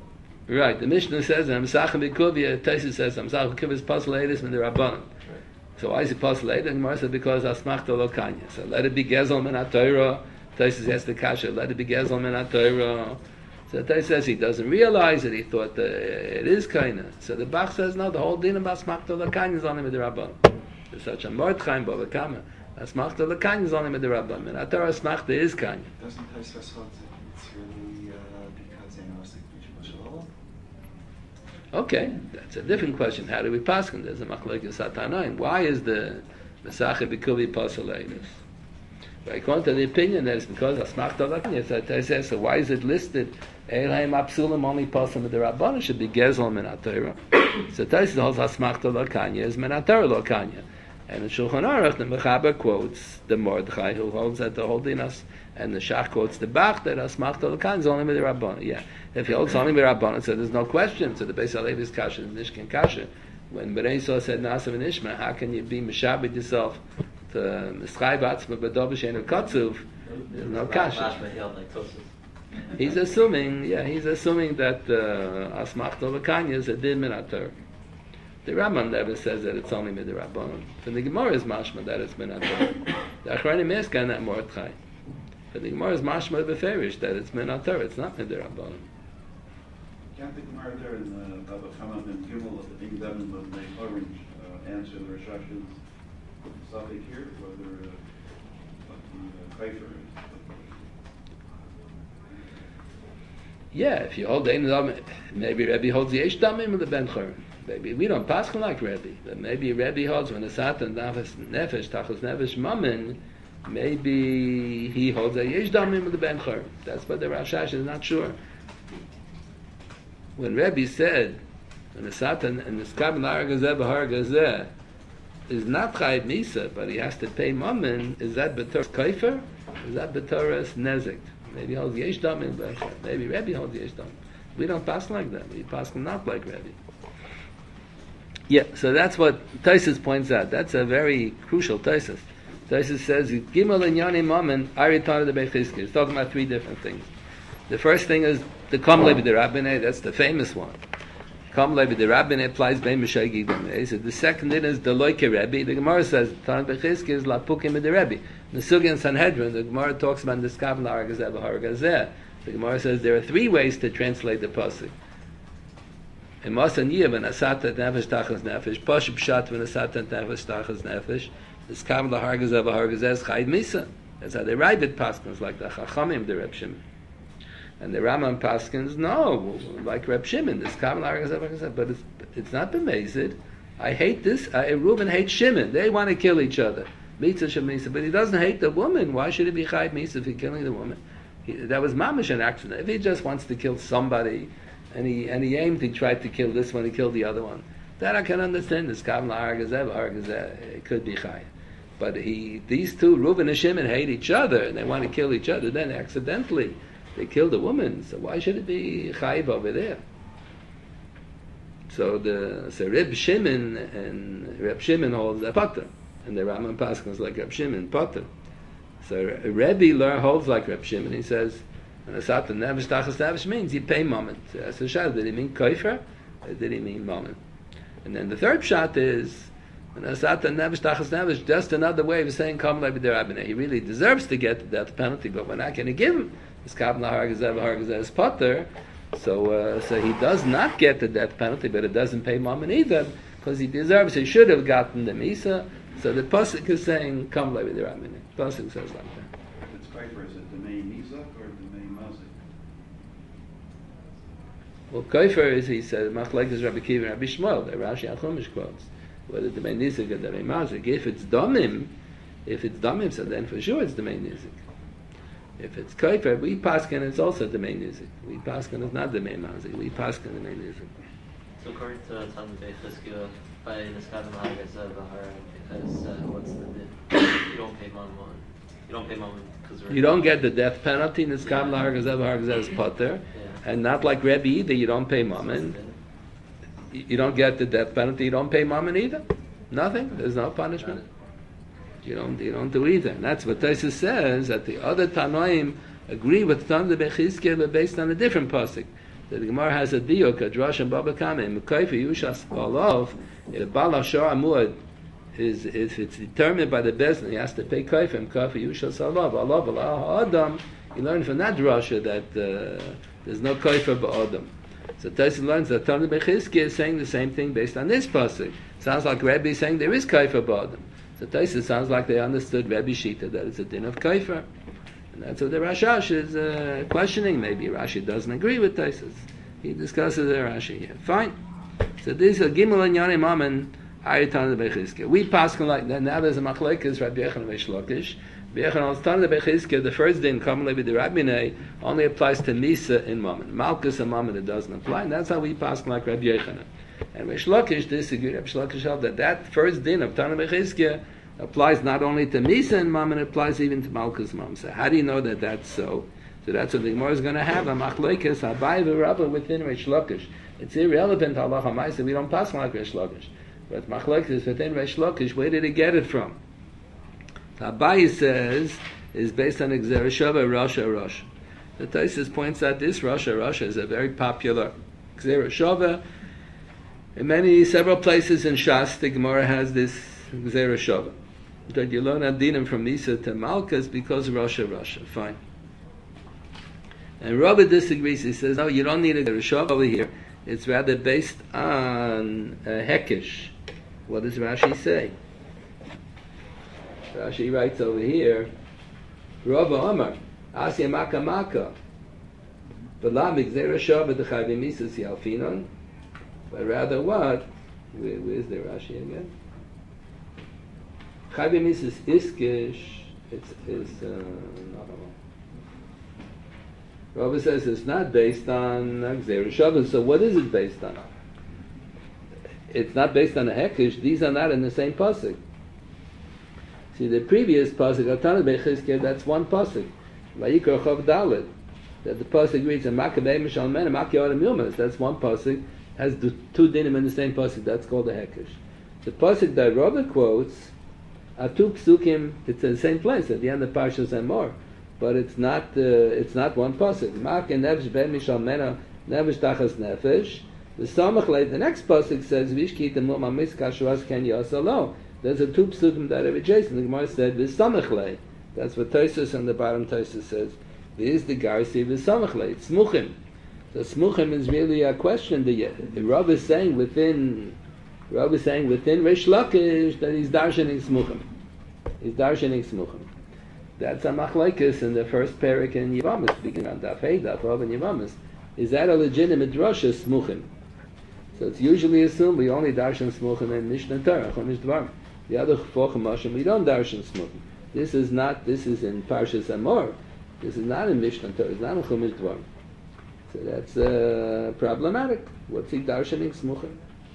Right. The Mishnah says, "Amsachim b'kuvia." Taisus says, "Amsachim b'kuvia is pasul eidus min derabbanan." So why is it pasul eidus? The Gemara says because asmachta lo kanya. So let it be gezel min haTorah. Taisus has the kasha. Let it be gezel min haTorah. So Taisus says he doesn't realize it. He thought that it is kanya. So the Bach says no. The whole din of asmachta lo kanya is only min derabbanan. There's such a mordchaim bava kama. Asmachta lo kanya is only min derabbanan. Min haTorah asmachta is kanya. Doesn't Tosfos hold that it's really uh, because they know it's like Okay, that's a different question. How do we paskin? There's a machlokes satanaim. Why is the Mesacheh Bikuvi pasul eidus? But according to the opinion that it's because asmachta lakanya. So I say, so why is it listed? Eilheim apsulim only pasul with the Rabbanan should be gezel min haTorah. So Taisus holds asmachta lakanya is min haTorah lakanya. And in Shulchan Aruch, the Mechaber quotes the Mordechai who holds that the whole dinas, and the Shach quotes the Bach that asmachta lakanya is only with the Rabbanan. Yeah. If he holds only Rabbanan, so there's no question. So the Beis Halevi is kasha, the Nishkin kasha. When Bnei Yisrael said Naasav and Ishma, how can you be mishabed yourself to Mischai Batzma B'Dovish and Kotzuv? There's no kasha. He's assuming, yeah, he's assuming that asmachta l'kanya is a din min haTorah. The Rambam never says that it's only mid Rabbanan. From the Gemara is mashma that it's min haTorah. The Achronim is kind of Mordechai. But the Gemara is mashma beferish that it's min haTorah. It's not mid Rabbanan. Can't the Gemara there in the Baba Kama and Gimel of the Big Devon of the orange uh, answer the Rishash's suffix here, whether uh, what the uh, Kaifer is? Yeah, if you hold Ein Dam, maybe Rebbe holds the Eish Damim or the Ben Chorn. Maybe we don't pass like Rebbe, but maybe Rebbe holds when the Satan Nafesh Nefesh Tachos Nefesh Mammon. Maybe he holds a Eish Damim or the Ben Chorn. That's what the Rashash is not sure. When Rebbe said, when the Satan and the Skab Nar Gazeh B'Har Gazeh is not Chayiv Misa, but he has to pay Mammon, is that B'Torah Kaifer? Is that B'Torah Nezek? Maybe he holds Yesh Damim, maybe Rebbe holds Yesh Damim. We don't pass like that. We pass not like Rebbe. Yeah, so that's what Taisus points out. That's a very crucial Taisus. Taisus says, Gimel and Yanim Mammon, Aritan the Beit Chizkiah. He's talking about three different things. The first thing is the Kam Levi the Rabbineh, that's the famous one. Kam Levi the Rabbineh applies Bein Mishai Gigdameh. So the second thing is the Loike Rebbe. The Gemara says, Tan Beit Chizkiah is Lapukim with the Rebbe. In the Sugi and Sanhedrin, the Gemara talks about the Skav Nar Gazeh B'Har Gazeh. The Gemara says there are three ways to translate the pasuk. In Masan Yiv, when Asata Nefesh Tachas Nefesh, Pashup Pshat when Asata Nefesh Tachas Nefesh, the Skav Nar Gazeh B'Har Gazeh is Chayiv Misa. That's how they write it paskins, like the Chachamim, the Reb Shimon. And the Rambam paskins, no, like Reb Shimon, the Skav Nar Gazeh B'Har Gazeh, but it's, it's not bemazed. I hate this, I, Reuben hates Shimon. They want to kill each other. Mitzvah Shemisa, but he doesn't hate the woman. Why should it be Chayiv Misa if he's killing the woman? He, that was mamish an accident. If he just wants to kill somebody, and he and he aimed, he tried to kill this one, he killed the other one. That I can understand. This Kav La'ar Gazeh, La'ar Gazeh, it could be Chayiv. But he, these two, Reuben and Shimon, hate each other, and they want to kill each other. Then accidentally, they killed a woman. So why should it be Chayiv over there? So the so Reb Shimon and Reb Shimon holds a potter, and the Rambam Paskins like Reb Shimon potter. So Rebbe holds like Reb Shimon. He says, and Asat and Nevish Tachas Nevish means you pay moment. So Shad, did he mean Koifer? Or did he mean moment? And then the third shot is, and Asat and Nevish Tachas Nevish, just another way of saying Kam Levi Derabineh. He really deserves to get the death penalty, but we're not going to give him. This Kav Lahar Gazeh Lahar Gazeh is potter. So, uh, so he does not get the death penalty, but it doesn't pay moment either, because he deserves. He should have gotten the Misa. So the pasuk is saying, "Come Levi Derabineh." Pasuk says like that. If it's Kaifer, is it the main Mizak or the main Mazik? Well, Kaifer is, he said, Machlekes is Rabbi Kiva and Rabbi Shmuel. The Rashi and Chumash quotes whether the main nizik or the main mazik. If it's damim, if it's damim, so then for sure it's the main nizik. If it's Kaifer, we paskin, it's also the main nizik. We paskin is not the main mazik. We paskin the main nizik. So according to Tan Beit Chizkiah, by the Skav Nar Gazeh B'Har, because uh, what's the din? You don't pay mammon. You don't pay mammon because you don't get the death penalty in the Skav Nar Gazeh B'Har Gazeh is potter, and not like Rebbe either. You don't pay mammon. You don't get the death penalty. You don't pay mammon either. Nothing. There's no punishment. You don't. You don't do either. And that's what Taisus says that the other Tanoim agree with Tan Beit Chizkiah, but based on a different pasuk. that the Gemara has a diuk, a drush and baba kame, mekayfa yushas olav, if bal hashar amud is, if it's determined by the bezdin, he has to pay kayfa, mekayfa yushas olav, olav ala adam, you learn from that drasha that uh, there's no kayfa ba'adam. So Tosfos learns that Tana Bechizkiah is saying the same thing based on this pasuk. Sounds like Rebbe is saying there is kaifer b'adam. So Tosfos sounds like they understood Rebbe Shita that it's a din of kaifer, and that's what the Rashash is uh, questioning. Maybe Rashi doesn't agree with Tosfos. He discusses the Rashi here. Fine. So these are Gimel and Yanim Amen Ayatana Bechizkiah. We pass like that. Now there's a machlekes Rabbi Yechon and Reish Lakish. The first din, commonly with the Rabbinei, only applies to Misa in Mammon. Malchus and Mammon it doesn't apply, and that's how we pass like Rabbi Yochanan. And Reish Lakish disagreed. Reish Lakish held that that first din of Tana Bechizkiah applies not only to Misa in Mammon, it applies even to Malchus Mammon. So how do you know that that's so? So that's what the Gemara is going to have, a machlekes, Abai v'Rabba within Reish Lakish. It's irrelevant to Allah HaMaisa, we don't pass like Reish Lakish. But machlekes within Reish Lakish, where did he get it from? Abai says is based on Gzera Shava Rasha Rasha. The Tosfos points out this Rasha Rasha is a very popular Gzera Shava. In many several places in Shas, the Gemara has this Gzera Shava. That you learn Adinim from Misa to Malchus because of Rasha Rasha. Fine. And Rabbi disagrees. He says, no, you don't need a Gzera Shava over here. It's rather based on uh, Hekesh. What does Rashi say? Rashi writes over here, Rava Omar, Asya Maka Maka, V'lam Gzera Shava D'Chayvi Misas Yalfinon, but rather what? Where, where's the Rashi again? Chayvi Misas Iskish, it's, it's, uh, Rava says it's not based on Gzera Shava, so what is it based on? It's not based on a Hekesh, these are not in the same pasuk. See, the previous pasuk, Atana Bechizkiah, that's one pasuk. Vayikra Chav Dalet, that the pasuk reads, Makabei Mishal Mena, Makiyot Milmas, that's one pasuk, has the two dinim in the same pasuk, that's called a Hekesh. The pasuk that Robert quotes, are two psukim, it's in the same place, at the end of Parshas Emor, but it's not, uh, it's not one pasuk. Mak and Nefesh Ben Mishal Mena, Nefesh Tachas Nefesh, the Samachlei, the next pasuk says, Vishkita Muma Miska Shuas Ken Yasalo. There's a two psukim that are adjacent. The Gemara said, V'samachlei. That's what Tosfos on the bottom Tosfos says. Is the Garsi V'samachlei. It's smuchim. So smuchim is really a question. The, the Rav is saying within, Rav is saying within Reish Lakish that he's darshaning smuchim. He's darshaning smuchim. That's a machlekes in the first parak in Yevamos, speaking on Daf Hey, Daf Rav and Yevamos. Is that a legitimate drasha smuchim? So it's usually assumed we only darshan smuchim in Mishnah Torah, Chumash Dvarim. The other Chofachim Mashim, we don't darshan smuchim. This is not, this is in Parshas Emor. This is not in Mishnah Torah, it's not in Chumash Dvarim. So that's uh, problematic. What's he darshaning smuchim?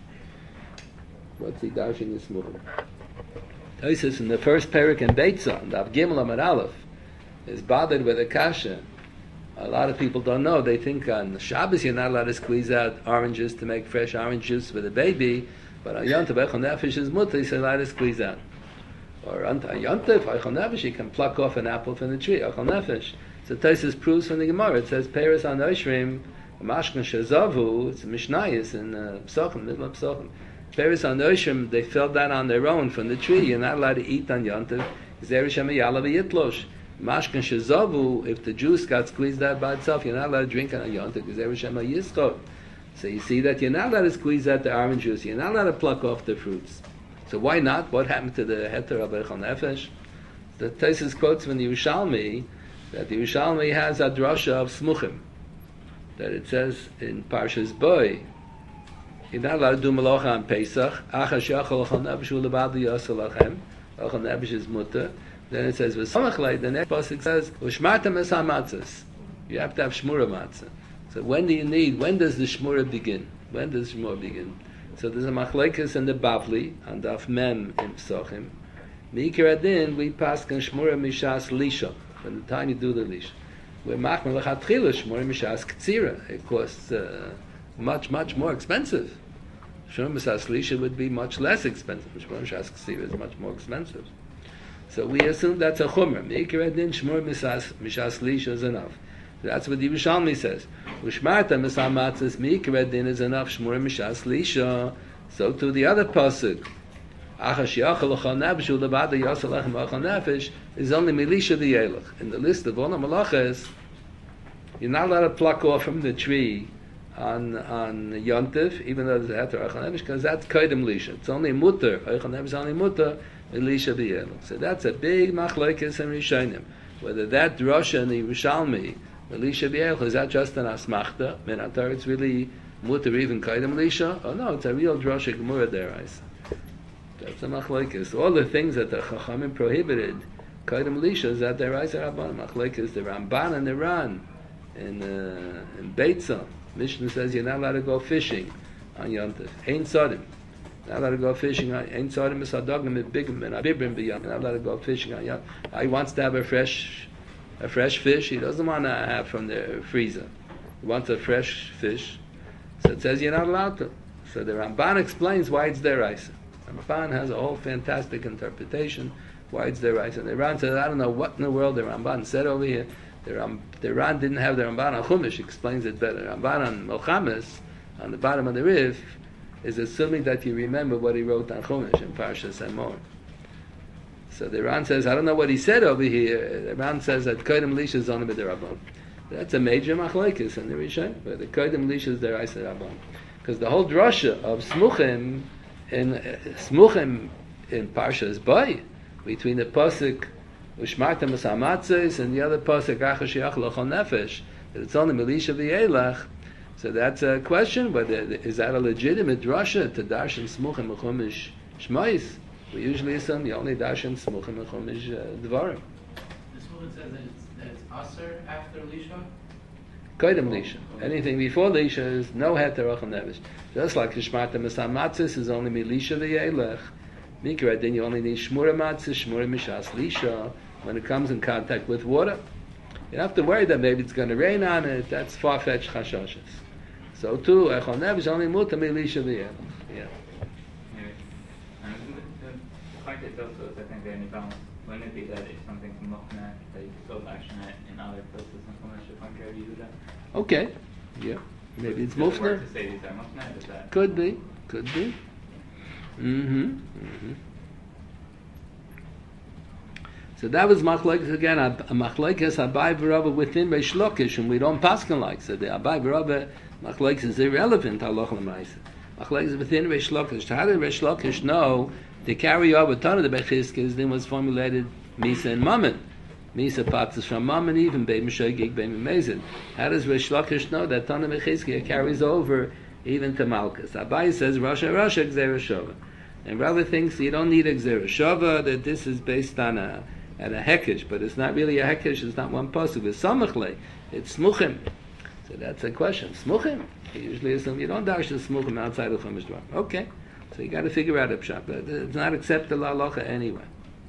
What's he darshaning smuchim? Tosfos in the first parak in Beitzah, the Gimel Amud Aleph, is bothered with a kasha. A lot of people don't know. They think on Shabbos you're not allowed to squeeze out oranges to make fresh orange juice for the baby, but on Yom Tov Eichel Nefesh is mutter, you're allowed to squeeze out. Or on Yom Tov Eichel Nefesh you can pluck off an apple from the tree, Eichel Nefesh. So Tosfos proves from the Gemara. It says Peres on Oishrim, Mashkan Shazavu. It's a Mishnayos in uh, Psachim, middle of Psachim. Peres on Oishrim, they fell down on their own from the tree. You're not allowed to eat on Yom Tov. Zerushem Yalav Yitlosh. Mashkan Shazavu, if the juice got squeezed out by itself, you're not allowed to drink on a Yom Tov because Zerushem Yischot. So you see that you're not allowed to squeeze out the orange juice. You're not allowed to pluck off the fruits. So why not? What happened to the heter of Eichel Nefesh? The Tosfos quotes from the Yerushalmi that the Yerushalmi has a drasha of smuchim. That it says in Parshas Boy, you're not allowed to do malacha on Pesach. Achash yachol Eichel Nefesh u'lebadu yasel lachem. Eichel Nefesh is mutter. Then it says v'samachlei. The next pasuk says u'shmartem es hamatzos. You have to have shmura matzah. So when do you need? When does the shmura begin? When does shmura begin? So there's a machlekes in the Bavli on Daf Mem in Psachim. Meikar Adin we pass kan shmura mishas lisha. From the time you do the lisha, we're machmer lechatchila shmura mishas ktsira. It costs uh, much much more expensive. Shmura mishas lisha would be much less expensive. Shmura mishas ktsira is much more expensive. So we assume that's a chumrah. Meikar Adin shmura mishas mishas lisha is enough. That's what the Yerushalmi says. Ushmarta misal matzis mikra din is enough shmura mishas lisha. So to the other pasuk, achash yachal l'chol nefesh ulevada yasal lechem l'chol nefesh is only milisha v'yelech. In the list of all the malachas, you're not allowed to pluck off from the tree on on Yontif, even though there's a heter l'chol nefesh, because that's kaidem lisha. It's only mutter. L'chol nefesh is only mutter milisha v'yelech. So that's a big machlokes and rishonim. Whether that drasha in the Yerushalmi milisha v'yelech is that just an asmachta? Min atar it's really mutter even kaidem lisha? Oh no, it's a real drasha gemura deraisa. That's a machlokes. All the things that the Chachamim prohibited, kaidem lisha, is that deraisa rabban. Machlokes the Ramban and the Ran in uh, in Beitza. Mishnah says you're not allowed to go fishing on Yontif. Ein sodim. Not allowed to go fishing on Ein sodim misadogim bigim and abibrim b'yom. Not allowed to go fishing on Yontif. He wants to have a fresh a fresh fish. He doesn't want to have from the freezer. He wants a fresh fish. So it says you're not allowed to. So the Ramban explains why it's deraisa. Ramban has a whole fantastic interpretation why it's deraisa. The Ran says, I don't know what in the world the Ramban said over here. The, Ram, the Ran didn't have the Ramban on Chumash, explains it better. The Ramban on Milchames, on the bottom of the Rif, is assuming that you remember what he wrote on Chumash in Parshas Emor. So the Ran says, I don't know what he said over here. The Ran says that Kodim Lisha is only b'derabban. That's a major machlokes in the Rishon, but the Kodim Lisha is deraisa rabban. Because the whole drasha of Smuchim in uh, Smuchim in Parshas Bay, between the pasuk Ushmarta Masamatzes and the other pasuk Achash Yachal L'chol Nefesh, that it's only Milisha v'Yelach. So that's a question: whether is that a legitimate drasha to darshan Smuchim Mechumish Shmois? We usually assume you only darshan Smuchim Mechumish Dvarim. The Smuchim says that it's, that it's aser after Lisha. Koidem Lisha. Anything before Lisha is no heter L'chol Nefesh. Just like Ushmarta Masamatzes is only Milisha v'Yelach. Mikra, then you only need Shmura Matzah, Shmura Mishas Lisha. When it comes in contact with water, you don't have to worry that maybe it's going to rain on it. That's far-fetched chashashes. So too, Echol Nefesh only muta milisha v'yelach. Yeah. Maybe. Um, the, the point is also, I think, the only balance. Wouldn't it be that if something's muchna, that you could go action it in other places and come to contrary to Yehuda? Okay. Yeah. Maybe it's mufna. To say these are muchna, is that? Could be. Could be. Mm-hmm. Mm-hmm. So that was machlokes again. A machlokes Abai v'Rava within Reish Lakish, and we don't paskin like. So the Abai v'Rava machlokes is irrelevant. Halacha l'maisa. Machlokes is within Reish Lakish. How did Reish Lakish know to carry over a ton of the Bechizkes? Then was formulated Misa and Mammon. Misa patzes from Mammon, even Beim Shogig, Beim Mezid. How does Reish Lakish know that ton of Bechizkes carries over even to Malchus? Abai says Rasha Rasha Gzera Shova, and Rava thinks you don't need a Gzera Shova. That this is based on a at a hekesh, but it's not really a hekesh, it's not one pasuk, it's samachle, it's smuchim. So that's a question. Smuchim? You usually assume you don't dash the smuchim outside of Chumash Dvarim. Okay, so you got to figure out a pshat, but it's not accepted halacha anyway.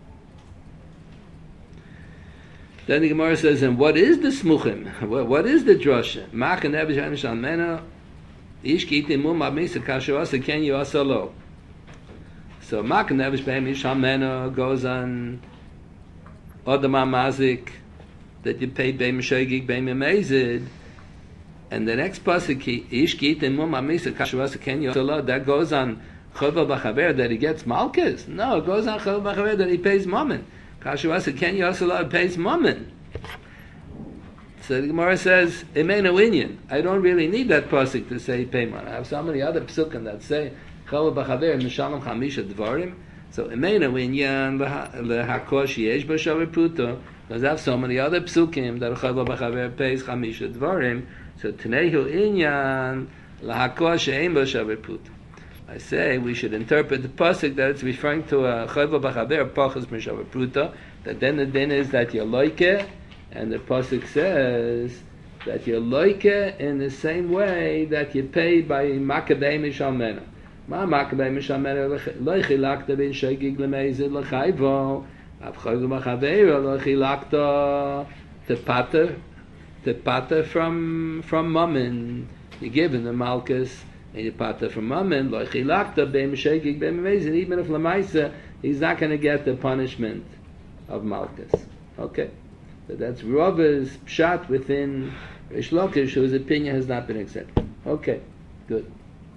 Then the Gemara says, and what is the smuchim? What, what is the drasha? Ma'akan nevish hamish al mena, ish kitim mum abmisa kasher asa ken yu asa lo. So ma'akan nevish hamish al mena goes on Adam Mazik that you paid Beim Shogig, Beim Mezid, and the next pasuk Ish Kit and Mum Amisa Kashavasa Kenya that goes on Chova B'Chaver that he gets Malchus. No, it goes on Chova B'Chaver that he pays Mammon. Kashavasa Kenya also pays Mammon. So the Gemara says Imenu Inyan. I don't really need that pasuk to say pay Mammon. I have so many other psukim that say Chova B'Chaver Mishalom Chamisha Dvarim. So Imenu Inyan leHakosh Yesh B'Shaver Puto. Because I have so many other psukim that Chava B'Chaver pays Chamisha Dvarim. So Tnehu Inyan leHakosh Ein B'Shaver Puto. I say we should interpret the pasuk that it's referring to a Chava B'Chaver Pachas B'Shaver Puto. That then the din is that you're loike, and the pasuk says that you're loike in the same way that you pay by Makabei Mishalmena. Ma makbei mishamer lechilakta bin shegig lemezid lechayvo avchayv machaveira lechilakta the pater the pater from from Mammon. You give him the Malchus and you pater from Mammon lechilakta bin shegig bin mezid. Even if lemaisa he's not going to get the punishment of Malchus. Okay, But that's Rava's pshat within Rish Lakish, whose opinion has not been accepted. Okay, good.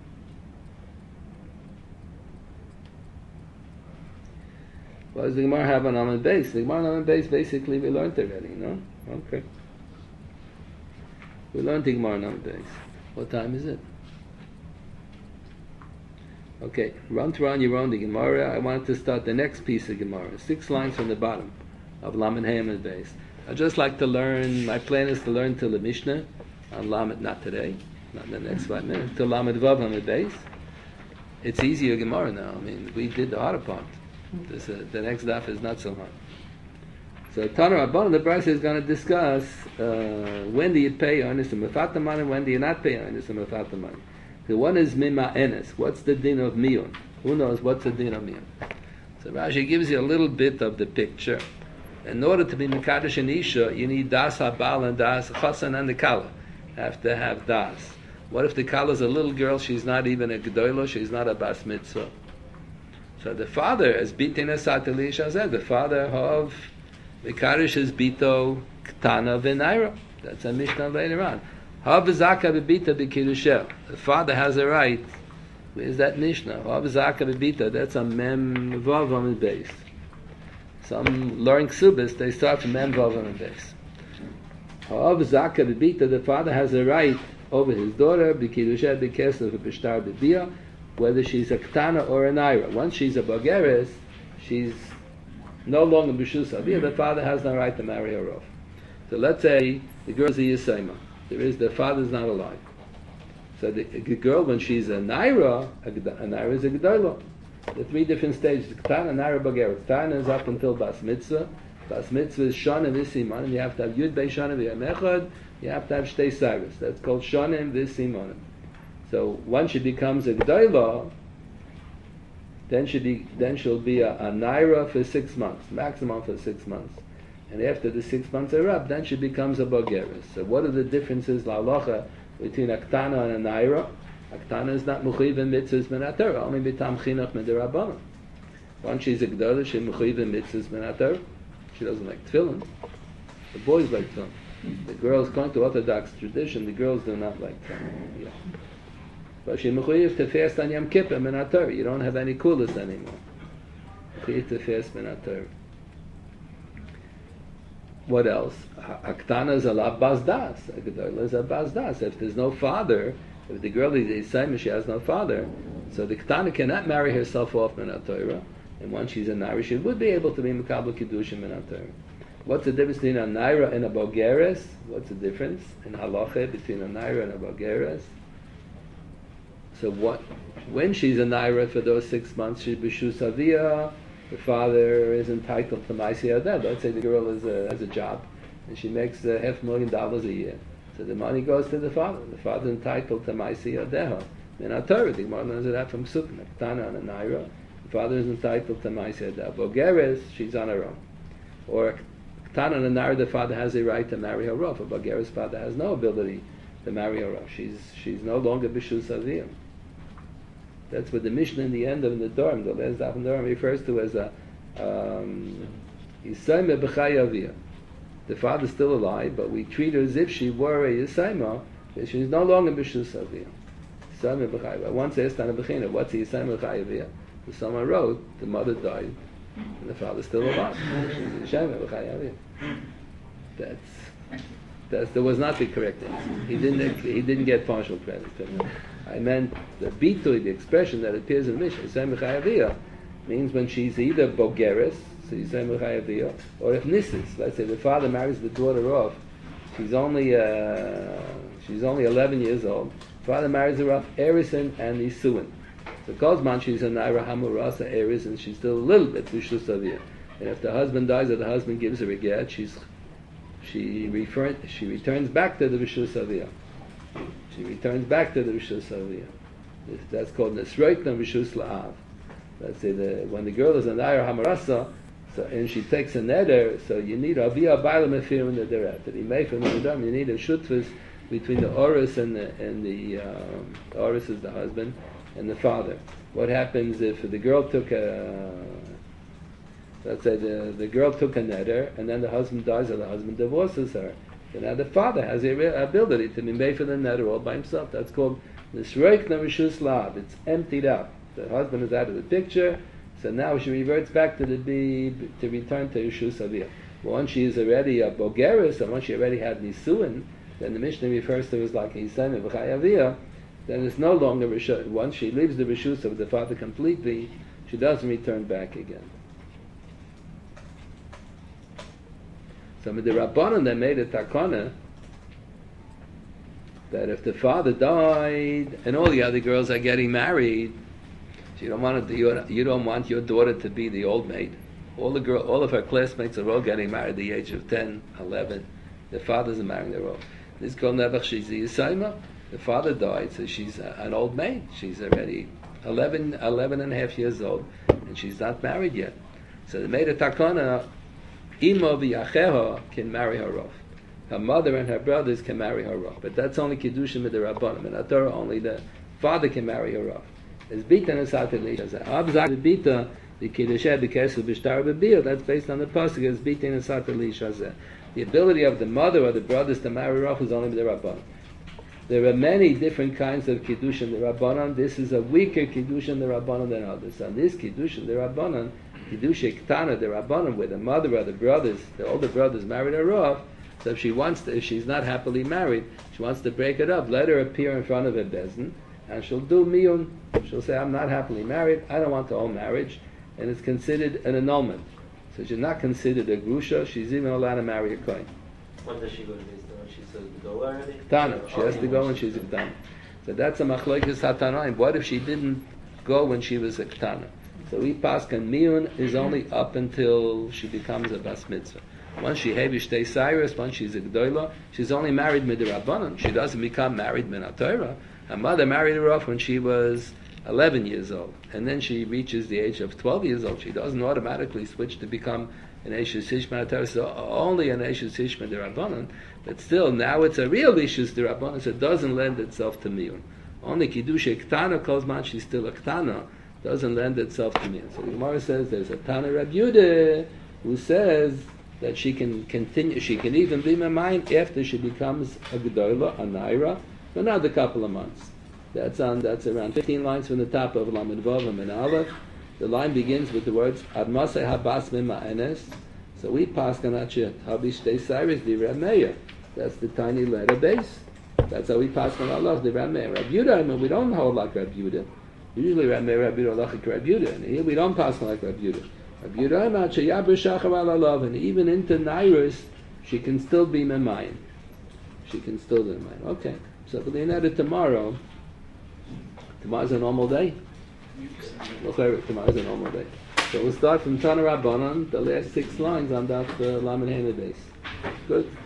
What does the Gemara have on Amud Beis? The Gemara on Amud Beis basically we learned already, no? Okay. We learned the Gemara on Amud Beis. What time is it? Okay, run to run your own the Gemara. I wanted to start the next piece of Gemara, six lines from the bottom of Lamed Hey Amud Beis. I'd just like to learn, my plan is to learn till the Mishnah on Lamed, not today, not in the next five minutes, till Lamed Vav Amud Beis. It's easier Gemara now. I mean, we did the harder part. This, uh, the next daf is not so hard. So Tana Rabban, the Brisa is going to discuss uh, when do you pay Onis and Mefata money, when do you not pay Onis and Mefata money. So one is Mima Enes. What's the din of Miyun? Who knows what's the din of Miyun? So Rashi gives you a little bit of the picture. In order to be Mekadosh and Isha, you need Das HaBal and Das Chasan and the Kala. Have to have Das. What if the Kala is a little girl, she's not even a Gedolah, she's not a Bas Mitzvah? So the father, as Bitin Asatili Isha said, the father of Mekadosh is Bito Ktana V'Naira. That's a Mishnah later on. Hav Zaka B'Bita B'Kiddushel. The father has a right. Where's that Mishnah? Hav Zaka B'Bita. That's a Mem Vav Amud Beis. Some learn Ksubis, they start from Mem Vav Amud Beis. Hav Zaka B'Bita. The father has a right over his daughter B'Kiddushel B'Kesef B'Shtar B'Bia, whether she's a Ktana or a Naira. Once she's a Bogeres, she's no longer B'Shus Aviyah. The father has no right to marry her off. So let's say the girl's a Yisayma. There is, the father's not alive. So the, the girl, when she's a Naira, a, a Naira is a Gedolah. The three different stages, Ktana, Naira, Bogeres. Ktana is up until Bas Mitzvah. Bas Mitzvah is Shonim V'Simanim. You have to have Yud Bei Shonim V'Yam Echad. You have to have Shtei Cyrus. That's called Shonim V'Simanim. So once she becomes a Gedolah, then she be, then she'll be a, a Naira for six months, maximum for six months. And after the six months are up, then she becomes a Bogeres. So what are the differences, la halacha, between a Ktana and a Naira? A Ktana is not Mechuyev in mitzvahs min haTorah, only b'tam chinuch midrabanan. Once she's a Gedolah, she's Mechuyev in mitzvahs min haTorah. She doesn't like tefillin. The boys like tefillin. The girls, according to Orthodox tradition, the girls do not like tefillin. Yeah. But she's Mechuyev to fast on Yom Kippur min haTorah. You don't have any kulas anymore. Mechuyev to fast min haTorah. What else? A Ktana is a la bazdas. A Gedolah is a bazdas. If there's no father, if the girl is a Yisayma, she has no father, so the Ktana cannot marry herself off min haTorah. And once she's a Naira, she would be able to be Mekabel Kiddushin min haTorah. What's the difference between a Naira and a Bogeres? What's the difference in halacha between a Naira and a Bogeres? So what? When she's a Naira for those six months, she's B'Shus Aviyah. The father is entitled to Ma'aseh Adeh. Let's say the girl is a, has a job and she makes uh, half a million dollars a year. So the money goes to the father. The father is entitled to Ma'aseh Adeh. In our Torah, the Gemara learns that from Sukkim, a Ktana and a Naira. The father is entitled to Ma'aseh Adeh. Bogeres, she's on her own. Or a Ktana and a Naira, the father has a right to marry her off. A Bogeres father has no ability to marry her off. She's she's no longer B'Shus Aviyah. That's what the Mishnah in the end of the Dorm, the last daf in the Dorm, refers to as a Yisayma B'Chay Aviyah. The father's still alive, but we treat her as if she were a Yisayma, but she's no longer B'Shus Aviyah. Yisayma B'Chay Aviyah. Once asked on a Bechina, what's a Yisayma B'Chay Aviyah? So someone wrote, the mother died, and the father's still alive. She's Yisayma B'Chay Aviyah. That's, that's, that was not the correct answer. He didn't, he didn't get partial credit. I meant the bitui, the expression that appears in the Mishnah, Yisayim B'Chayaviyah, means when she's either Bogeres, so Yisayim B'Chayaviyah, or if Nisis, let's say the father marries the daughter off, she's only uh, she's only eleven years old, the father marries her off Erison and Isuin. So Kozman, she's a Naira Hamurasa Eris, and she's still a little bit B'Shus Aviyah. And if the husband dies or the husband gives her a get, she's she refer, she returns back to the B'Shus Aviyah. She returns back to the Rishus Aviyah. That's called Nesroitna Rishus La'av. Let's say the when the girl is an Naira Hamarasa, so and she takes a neder, so you need Aviyah Baila Mefir in the Deret. That he made from the Adam, you need a shutfus between the Oris and the and the um, Oris is the husband and the father. What happens if the girl took a Let's say the, the girl took a neder, and then the husband dies or the husband divorces her. So now the father has the ability to be made for the neder all by himself. That's called Nisroik Namishus Lab. It's emptied out. The husband is out of the picture, so now she reverts back to the be to return to Rishus Aviyah. Once she is already a Bogeris, and once she already had Nisuin, then the Mishnah refers to it as like Yisayim V'chai Aviyah, then it's no longer Rishus. Once she leaves the Rishus of the father completely, she doesn't return back again. So with the Rabbanan, they made a takana that if the father died and all the other girls are getting married, so you don't want to, you, you don't want your daughter to be the old maid. All the girl, all of her classmates are all getting married at the age of ten, eleven. The fathers are marrying their own. This girl never, she's the Yisayma. The father died, so she's a, an old maid. She's already eleven, eleven and a half years old, and she's not married yet. So they made a takana, Imo v'yacheha can marry her off. Her mother and her brothers can marry her off. But that's only Kiddushin with the Rabbanim. In the Torah, only the father can marry her off. As Bita Nesat Elisha. Abzak Bita, the Kiddushay, the Kesel, Bishtar Bebir, that's based on the Pasuk as Bita Nesat Elisha. The ability of the mother or the brothers to marry her off is only with the Rabbanim. There are many different kinds of Kiddushin the Rabbanan. This is a weaker Kiddushin the Rabbanan than others. And this Kiddushin the Rabbanan, Kiddushay Ktana the Rabbanan, where the mother or the brothers, the older brothers married her off. So if she wants to, if she's not happily married, she wants to break it up, let her appear in front of a bezin, and she'll do miyun. She'll say, I'm not happily married, I don't want the whole marriage, and it's considered an annulment. So she's not considered a grusha, she's even allowed to marry a kohen. When does she go to Beis Din? When she's a go already? Tana, she Oh, has to go when she's a ktana. So that's a machlokes hatanaim. What if she didn't go when she was a ktana? So we paskan miyun is only up until she becomes a bas mitzvah. Once she hevish shtei cyrus, once she's a gdoila, she's only married midrabanan. She doesn't become married min haTorah. Her mother married her off when she was eleven years old, and then she reaches the age of twelve years old. She doesn't automatically switch to become an Eishes Ish min haTorah, so only an Eishes Ish midrabanan. But still, now it's a real Eishes midrabanan, so it doesn't lend itself to miyun. Only Kiddushay Ktana Kozman, she's still a Ktana, doesn't lend itself to miyun. So the Gemara says there's a Tana Reb Yehuda who says that she can continue, she can even be Memayin after she becomes a Gedola, a Naira, for another couple of months. That's on, that's around fifteen lines from the top of Lamed Vav and Aleph. The line begins with the words, Ad Maseh Habas Mima'enes. So we pass on that shit. Habish Tei Cyrus, the Reb Meir. That's the tiny letter base. That's how we pass on Allah, the Reb Meir. Reb Yehuda, I mean, we don't hold like Reb Yehuda. Usually Reb Meir, Reb Yehuda, like Reb Yehuda. And here we don't pass on like Reb Yehuda. And even into Nairis, she can still be Memayin. She can still be Memayin. Okay. So for the Ineda tomorrow, tomorrow's a normal day? Tomorrow's a normal day. So we'll start from Tana Rabbanan, the last six lines on that uh, Lamed Hena base. Good.